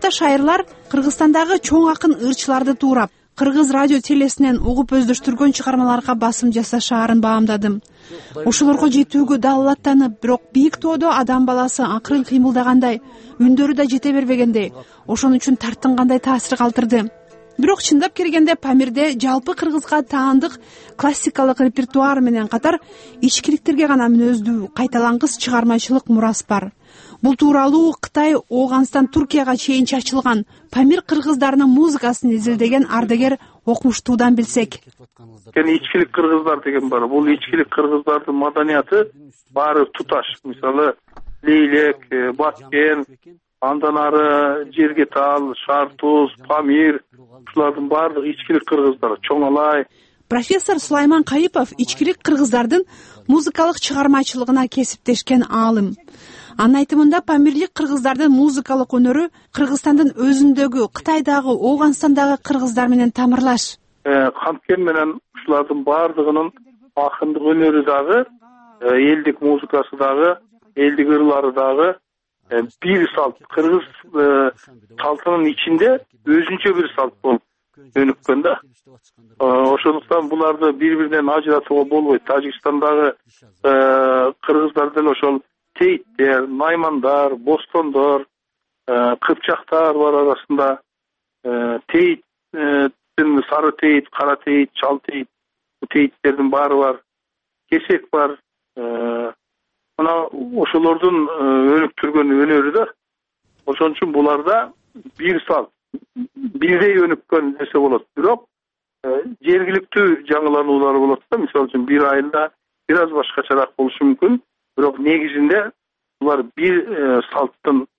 Ата шайырлар Кыргызстандагы чоң акын ырчыларды туурап, кыргыз радио телесинен угуп өздөштүргөн чыгармаларга басым жасашаарын баамдадым. Ошолорго жетүүгө далалаттанып, бирок бийик тоодо адам баласы акырын кыймылдагандай, үндөрү да жете бербегендей, ошон үчүн тартынгандай таасир калтырды. Бирок чындап келгенде Памирде жалпы кыргызга таандык классикалык репертуар менен катар ичкиликтерге гана мүнөздүү кайталангыс чыгармачылык мурас бар. Бул тууралуу Кытай, Ооганстан, Туркияга чейин чачылган Памир кыргыздарынын музыкасын изилдеген ардагер Окмуштуудан билсек. Ичкилик кыргыздар деген бар. Бул ичкилик кыргыздардын маданияты баары туташ. Мисалы, Лейлек, Баткен, андан ары Жергетал, Шартуз, Памир, ушулардын баардыгы ичкилик кыргыздар, Чоңалай. Профессор Сулайман Кайыпов ичкилик кыргыздардын музыкалык чыгармачылыгына кесиптешкен аалым. Анын айтымында памирлик кыргыздардын музыкалык өнөрү Кыргызстандын өзүндөгү, Кытайдагы, Ооганстандагы кыргыздар менен тамырлаш. Канткен менен ушулардын баардыгынын акындык өнөрү дагы, элдик музыкасы дагы, элдик ырлары дагы бир салт. Кыргыз салтынын ичинде өзүнчө бир салт болуп өнүккөн да. Ошондуктан буларды бири-биринен ажыратууга болбойт. Тажикстандагы кыргыздар деле ошол тейиттер, наймандар, бостондор, кыпчактар бар арасында. Тейит, сары тейит, кара тейит, чал тейит, тейиттердин баары бар. Кесек бар. Мына ошолордун өнүктүргөн өнөрү да. Ошон үчүн буларда бир салт, бирдей өнүккөн нерсе болот. Бирок жергиликтүү жаңылануулар болот да. Мисалы үчүн бир айында бир аз башкачараак болушу мүмкүн. Бирок негизинде булар бир салттын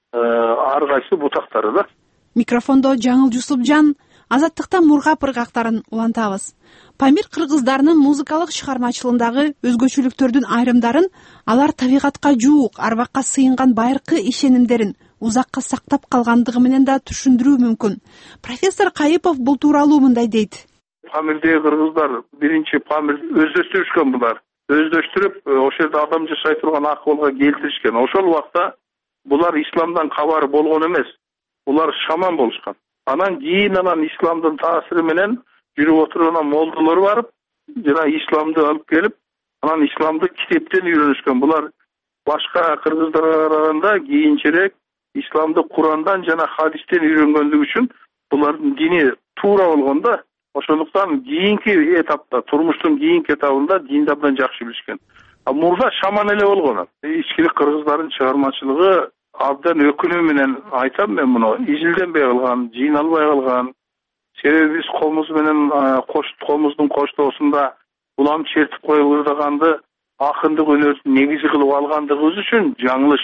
ар кайсы бутактары да. Микрофондо Жаңыл Жусупжан, Азаттыктан Мургап ыргактарын улантабыз. Памир кыргыздарынын музыкалык чыгармачылыгындагы өзгөчөлүктөрдүн айрымдарын алар табигатка жуук, арбакка сыйынган байыркы ишенимдерин узакка сактап калгандыгы менен да түшүндүрүү мүмкүн. Профессор Кайыпов бул тууралуу мындай дейт. Памирдеги кыргыздар биринчи Памир өздөштүрүшкөн булар. Өздөштүрүп, ошол жерде адам жашай турган акыбалга келтиришкен. Ошол убакта булар исламдан кабары болгон эмес. Булар шаман болушкан. Анан кийин исламдын таасири менен жүрүп отурган молдолор барып, жана исламды алып келип, анан исламды китептен үйрөнүшкөн. Булар башка кыргыздарга караганда кийинчерээк исламды Курандан жана хадистен үйрөнгөндүгү үчүн булардын дини туура болгон да. Ошондуктан кийинки этапта, турмуштун кийинки этабында динди абдан жакшы билишкен. Мурда шаман эле болгон. Ичкилик кыргыздардын чыгармачылыгы абдан өкүнүү менен айтам мен муну, изилденбей калган, жыйналбай калган. Себеби биз комуз менен комуздун коштоосунда улам чертип коюп ырдаганды акындык өнөрдүн негизи кылып алгандыгыбыз үчүн жаңылыш.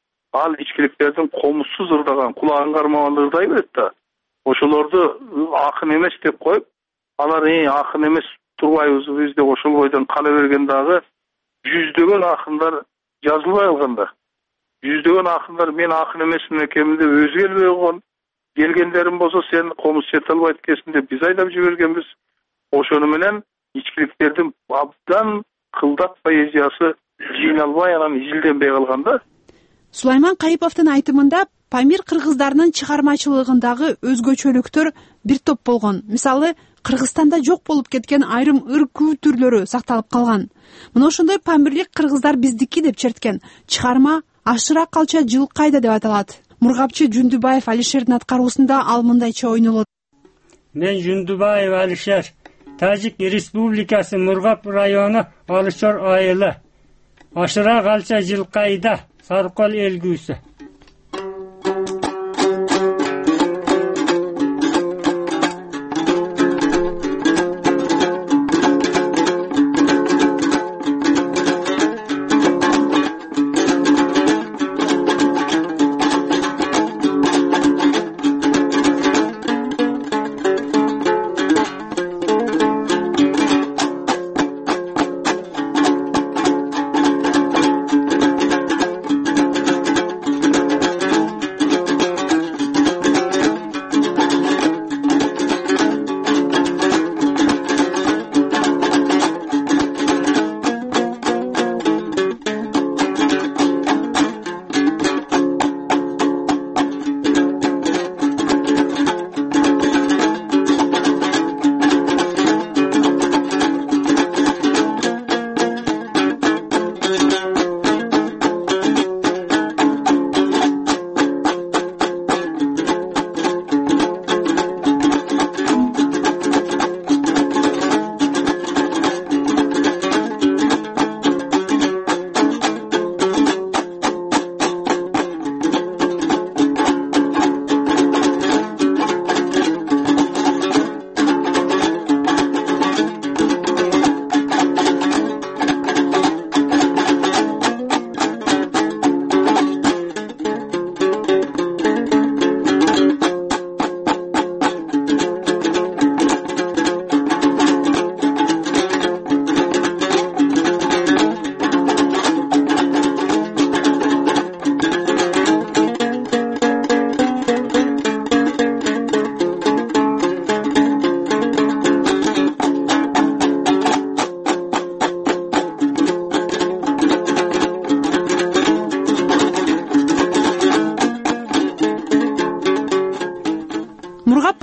Ал ичкиликтердин комузсуз ырдаган, кулагын кармаган ырдай берет да. Ошолорду акын эмес деп коюп, алар акын эмес турбайбыз биз деп ошол бойдон кала берген дагы жүздөгөн акындар жазылбай калганда. Жүздөгөн акындар мен акын эмесмин экенмин деп өзү келбей койгон. Келгендерин болсо сен комуз чете албайт экенсиң деп биз айдап жибергенбиз. Ошону менен ичкиликтердин абдан кылдат поэзиясы жыйналбай анан изилденбей калган да. Сулайман Кайыповдун айтымында Памир кыргыздарынын чыгармачылыгындагы өзгөчөлүктөр бир топ болгон. Мисалы, Кыргызстанда жок болуп кеткен айрым ыр-күү түрлөрү сакталып калган. Мына ошондой памирлик кыргыздар биздики деп черткен чыгарма Ашыра калча жылкайда деп аталат. Мургапчы Жүндүбаев Алишердин аткаруусунда ал мындайча ойнолот. Мен Жүндүбаев Алишер, Тажик Республикасы Мургап району Алышор айылы. Ашыра калча жылкайда Саркол элгүүсү.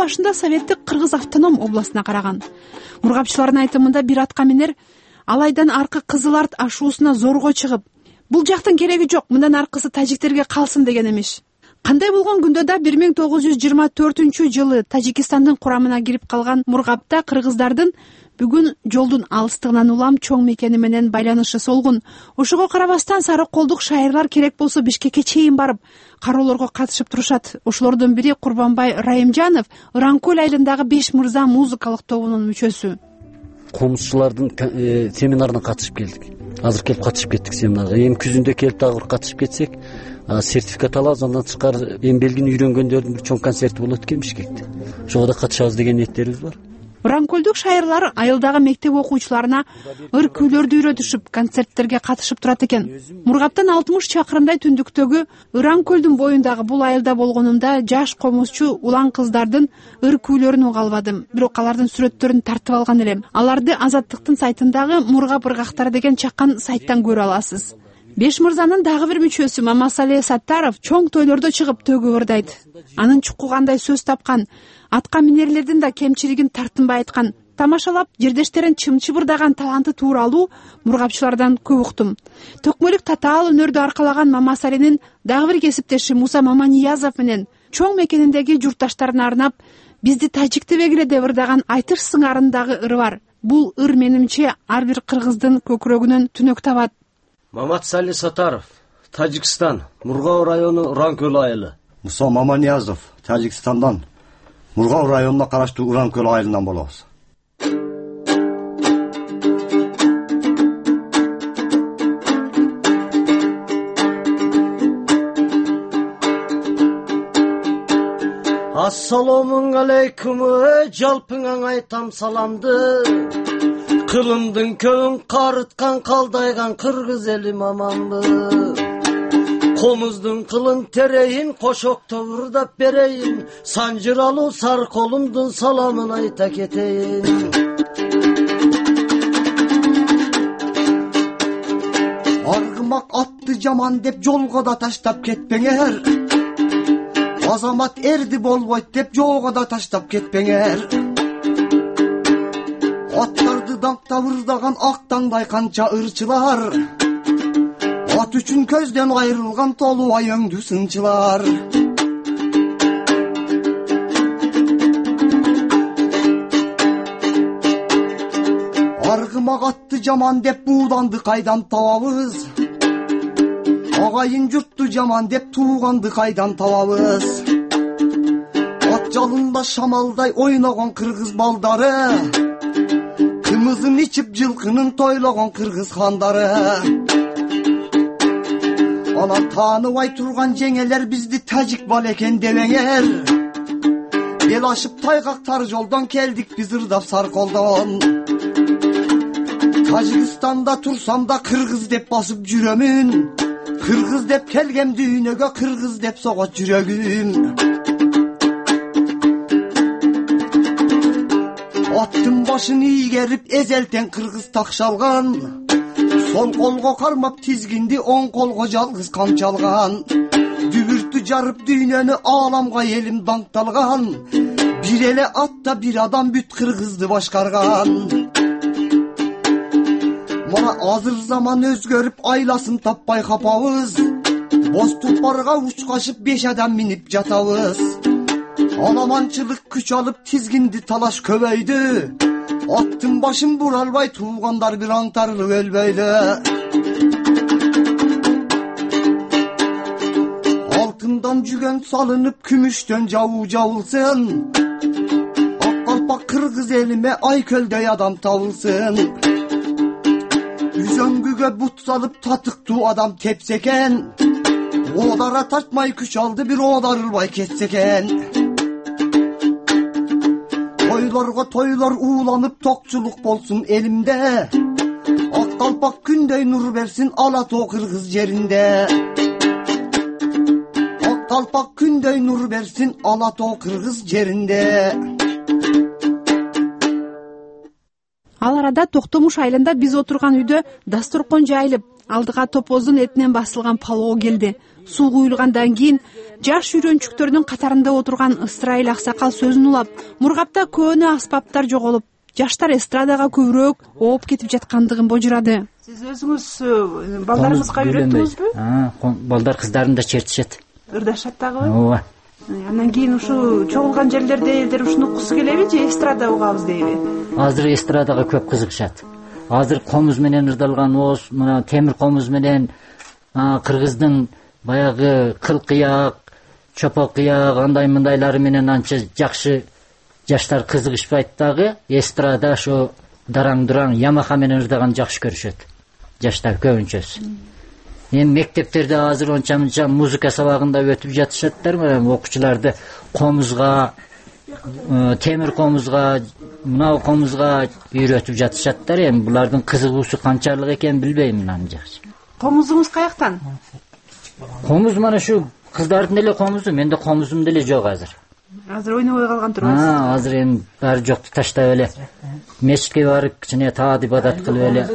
башында советтик Кыргыз автоном областына караган. Мургапчылардын айтымында бир атка минер ал айдан аркы Кызыл Арт ашуусуна зорго чыгып, бул жактын кереги жок, мындан аркысы тажиктерге калсын деген эмиш. Кандай болгон күндө да 1924-жылы Тажикстандын курамына кирип калган Мургапта кыргыздардын бүгүн жолдун алыстыгынан улам чоң мекени менен байланышы солгун. Ошого карабастан сары колдук шайырлар керек болсо Бишкекке чейин барып, кароолорго катышып турушат. Ошолордун бири Курбанбай Райымжанов, Ыран-Көл айылындагы 5 мырза музыкалык тобунун мүчөсү. Комузчулардын семинарына катышып келдик. Азыр келип катышып кеттик семинарга. Эми күзүндө келип дагы бир катышып кетсек, сертификат алабыз, андан тышкары эми белгини үйрөнгөндөрдүн бир чоң концерти болот экен Бишкекте. Ошого да катышабыз деген ниеттерибиз бар. Ыран-Көлдүк шайырлар айылдагы мектеп окуучуларына ыр күүлөрдү үйрөтүшүп, концерттерге катышып турат экен. Мургаптан 60 чакырымдай түндүктөгү Ыран-Көлдүн боюндагы бул айылда болгонумда жаш комузчу улан кыздардын ыр күүлөрүн уга албадым. Бирок алардын сүрөттөрүн тартып алган элем. Аларды Азаттыктын сайтындагы Мургап ыргактары деген чакан сайттан көрө аласыз. 5 мырзанын дагы бир мүчөсү Мамасали Саттаров чоң тойлордо чыгып төгүп ырдайт. Анын чукугандай сөз тапкан, атка минерлердин да кемчилигин тартынбай айткан, тамашалап жердештерин чымчыбырдаган таланты тууралуу мургапчылардан көп уктум. Төкмөлүк татаал өнөрдү аркалаган Мамасалинин дагы бир кесиптеши Муса Маманиязов менен чоң мекениндеги журтташтарына арнап бизди тажиктебегиле деп ырдаган айтыш сыңарындагы ыры бар. Бул ыр менимче ар бир кыргыздын көкүрөгүнөн түнөк табат. Мамасали Саттаров, Тажикстан, Мургау району Ыран-Көл айылы. Муса Маманиязов, Тажикстандан, Мургау районуна караштуу Ыран-Көл айылынан болобуз. Ассаламун алейкум, жалпыңа айтам саламды. Кылымдын көң карыткан калдайган кыргыз эли мамамбы. Комуздун кылын терейин кошокто ырдап берейин, санжыралуу сар колумдун саламын айта кетейин. Аргымак атты жаман деп жолго да таштап кетпеңер. Азамат эрди болбойт деп жолго да таштап кетпеңер. Аттарды даңктап ырдаган актаңдай канча ырчылар, ат үчүн көздөн айрылган толубай өңдүү сынчылар. Аргымак атты жаман деп бууданды кайдан табабыз? Агайын журтту жаман деп тууганды кайдан табабыз? Ат жалында шамалдай ойногон кыргыз балдары, кымызын ичип жылкынын тойлогон кыргыз хандары. Анан тааныбай турган жеңелер бизди тажик бал экен дебеңер. Эл ашып тайгак тар жолдон келдик биз ырдап сарколдон. Тажикстанда турсам да кыргыз деп басып жүрөмүн. Кыргыз деп келгем дүйнөгө, кыргыз деп согот жүрөгүм. Аттын башын ийгерип эзелтен кыргыз такшалган. Сол колго кармап тизгинди, оң колго жалгыз камчалган. Дүбүртү жарып дүйнөнү ааламга элим даңкталган. Бир эле атта бир адам бүт кыргызды башкарган. Мана азыр заман өзгөрүп айласын таппай капабыз. Боз тупарга учкашып 5 адам минип жатабыз. Аламанчылык күч алып тизгинди талаш көбөйдү. Аттын башын буралбай туугандар бир аңтарылып өлбөйлү. Алтындан жүгөн салынып күмүштөн жабуу жабылсын. Ак калпак кыргыз элиме айкөлдөй адам табылсын. Үзөңгүгө бут салып татыктуу адам тепсе экен. Одара тартмай күч алды, бир одарылбай кетсе экен. Тойлорго тойлор ууланып токчулук болсун элимде. Ак калпак күндөй нур берсин ала тоо кыргыз жеринде. Ак калпак күндөй нур берсин ала тоо кыргыз жеринде. Ал арада Токтомуш айылында биз отурган үйдө дасторкон жайылып, алдыга топоздун этинен басылган палоо келди. Суу куюлгандан кийин жаш үйрөнчүктөрдүн катарында отурган Ысрайыл аксакал сөзүн улап, Мургапта көөнө аспаптар жоголуп, жаштар эстрадага көбүрөөк ооп кетип жаткандыгын божурады. Сиз өзүңүз балдарыңызга үйрөттүңүзбү? Балдар кыздарым да чертишет. Ырдашат дагыбы? Ооба. Андан кийин ушу чогулган жерлерде элдер ушуну уккусу келеби же эстрада угабыз дейби? Азыр эстрадага көп кызыгышат. Азыр комуз менен ырдалган ооз, мына темир комуз менен кыргыздын баягы кыл кыяк, чопо кыяк, андай мындайлары менен анча жакшы жаштар кызыгышпайт дагы. Эстрада ошо дараң-дураң Ямаха менен ырдаган жакшы көрүшөт. Жаштар көбүнчөсү. Эми мектептерде азыр онча-мынча музыка сабагында өтүп жатышаттар, окуучуларды комузга, темир комузга, мынау комузга үйрөтүп жатышаттар. Эми булардын кызыгуусу канчалык экенин билбейм мен жакшы. Комузуңуз каяктан? Комуз мана шу кыздардын эле комузу, менде комузум деле жок азыр. Азыр ойнобой калган турбайсыз? Азыр эми баары жокту таштап эле мечитке барып кичине таат ибадат кылып эле.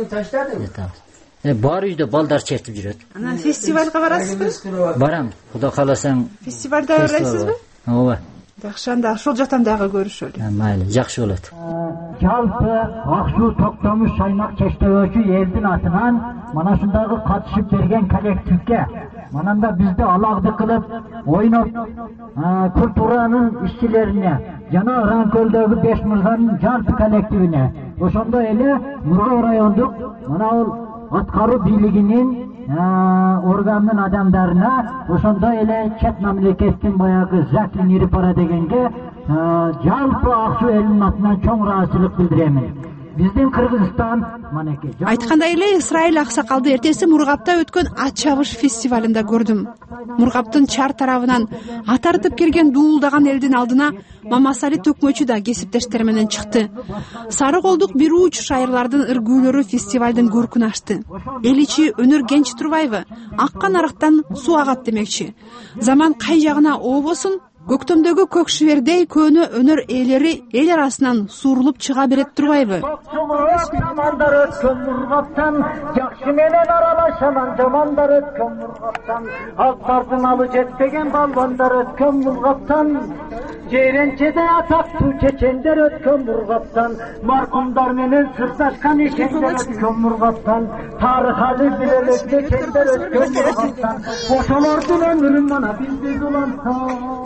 Бар үйдө балдар чертип жүрөт. Анан фестивалга барасызбы? Барам, Кудай кааласаң. Фестивалда ырдайсызбы? Ооба. Жакшы, анда ошол жактан дагы көрүшөлү. Майли, жакшы болот. Жалпы Аксуу Токтомуш Шаймак чечтөөчү элдин атынан мана ушундагы катышып берген коллективге, мананда бизди алагды кылып, ойноп, культуранын ишчилерине жана Ыран-Көлдөгү 5 мырзанын жалпы коллективине, ошондой эле Мургап райондук мына бул аткаруу бийлигинин органдын адамдарына, ошондой эле чет мамлекеттин баягы Заки Нирипара дегенге жалпы Аксуу элинин атынан чоң ыраазычылык билдиремин. Биздин Кыргызстан манеке. Айткандай эле Ысрайыл аксакалды эртеси Мургапта өткөн ат чабыш фестивалында көрдүм. Мургаптын чар тарабынан ат артып келген дуулдаган элдин алдына Мамасали Төкмөчү да кесиптештери менен чыкты. Сары колдук бир уч шайырлардын ыргүүлөрү фестивалдын көркүн ачты. Эл ичи өнөр кенч турбайбы? Аккан арыктан суу агат демекчи. Заман кай жагына ообосун, көктөмдөгү көк шибердей көөнө өнөр ээлери эл арасынан суурулуп чыга берет турбайбы? Жамандар өткөн Мургаптан, жакшы менен аралашаман жамандар өткөн Мургаптан, алттардын алы жетпеген балбандар өткөн Мургаптан, жээренчеде атактуу чечендер өткөн Мургаптан, маркумдар менен сырташкан эшендер өткөн Мургаптан, тарых али билелек чечендер өткөн Мургаптан, ошолордун өмүрүн мана бизди кылансак.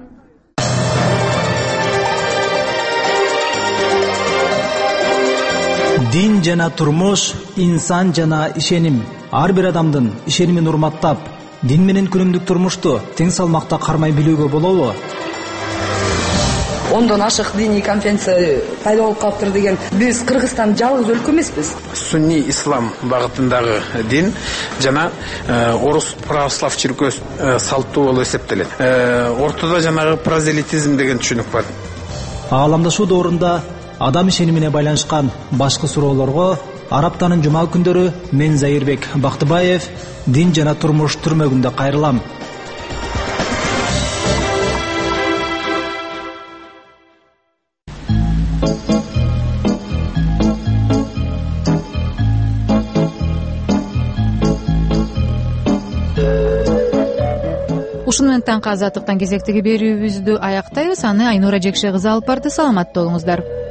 Дин жана турмуш, инсан жана ишеним. Ар бир адамдын ишенимин урматтап, дин менен күнүмдүк турмушту тең салмакта кармай билүүгө болобу? 10дон ашык диний конфессия пайда болуп калыптыр деген. Биз Кыргызстан жалгыз өлкө эмеспиз. Сунни ислам багытындагы дин жана орус православ чиркөөсү салттуу болуп эсептелет. Ортодо жанагы прозелитизм деген түшүнүк бар. Ааламдашуу доорунда адам ишенимине байланышкан башкы суроолорго Ар аптанын жума күндөрү мен Заирбек Бактыбаев дин жана турмуш түрмөгүндө кайрылам. Ушуну менен таңкы азаттыктан кезектеги берүүбүздү аяктайбыз. Аны Айнура Жекше кызы алып барды. Саламатта болуңуздар.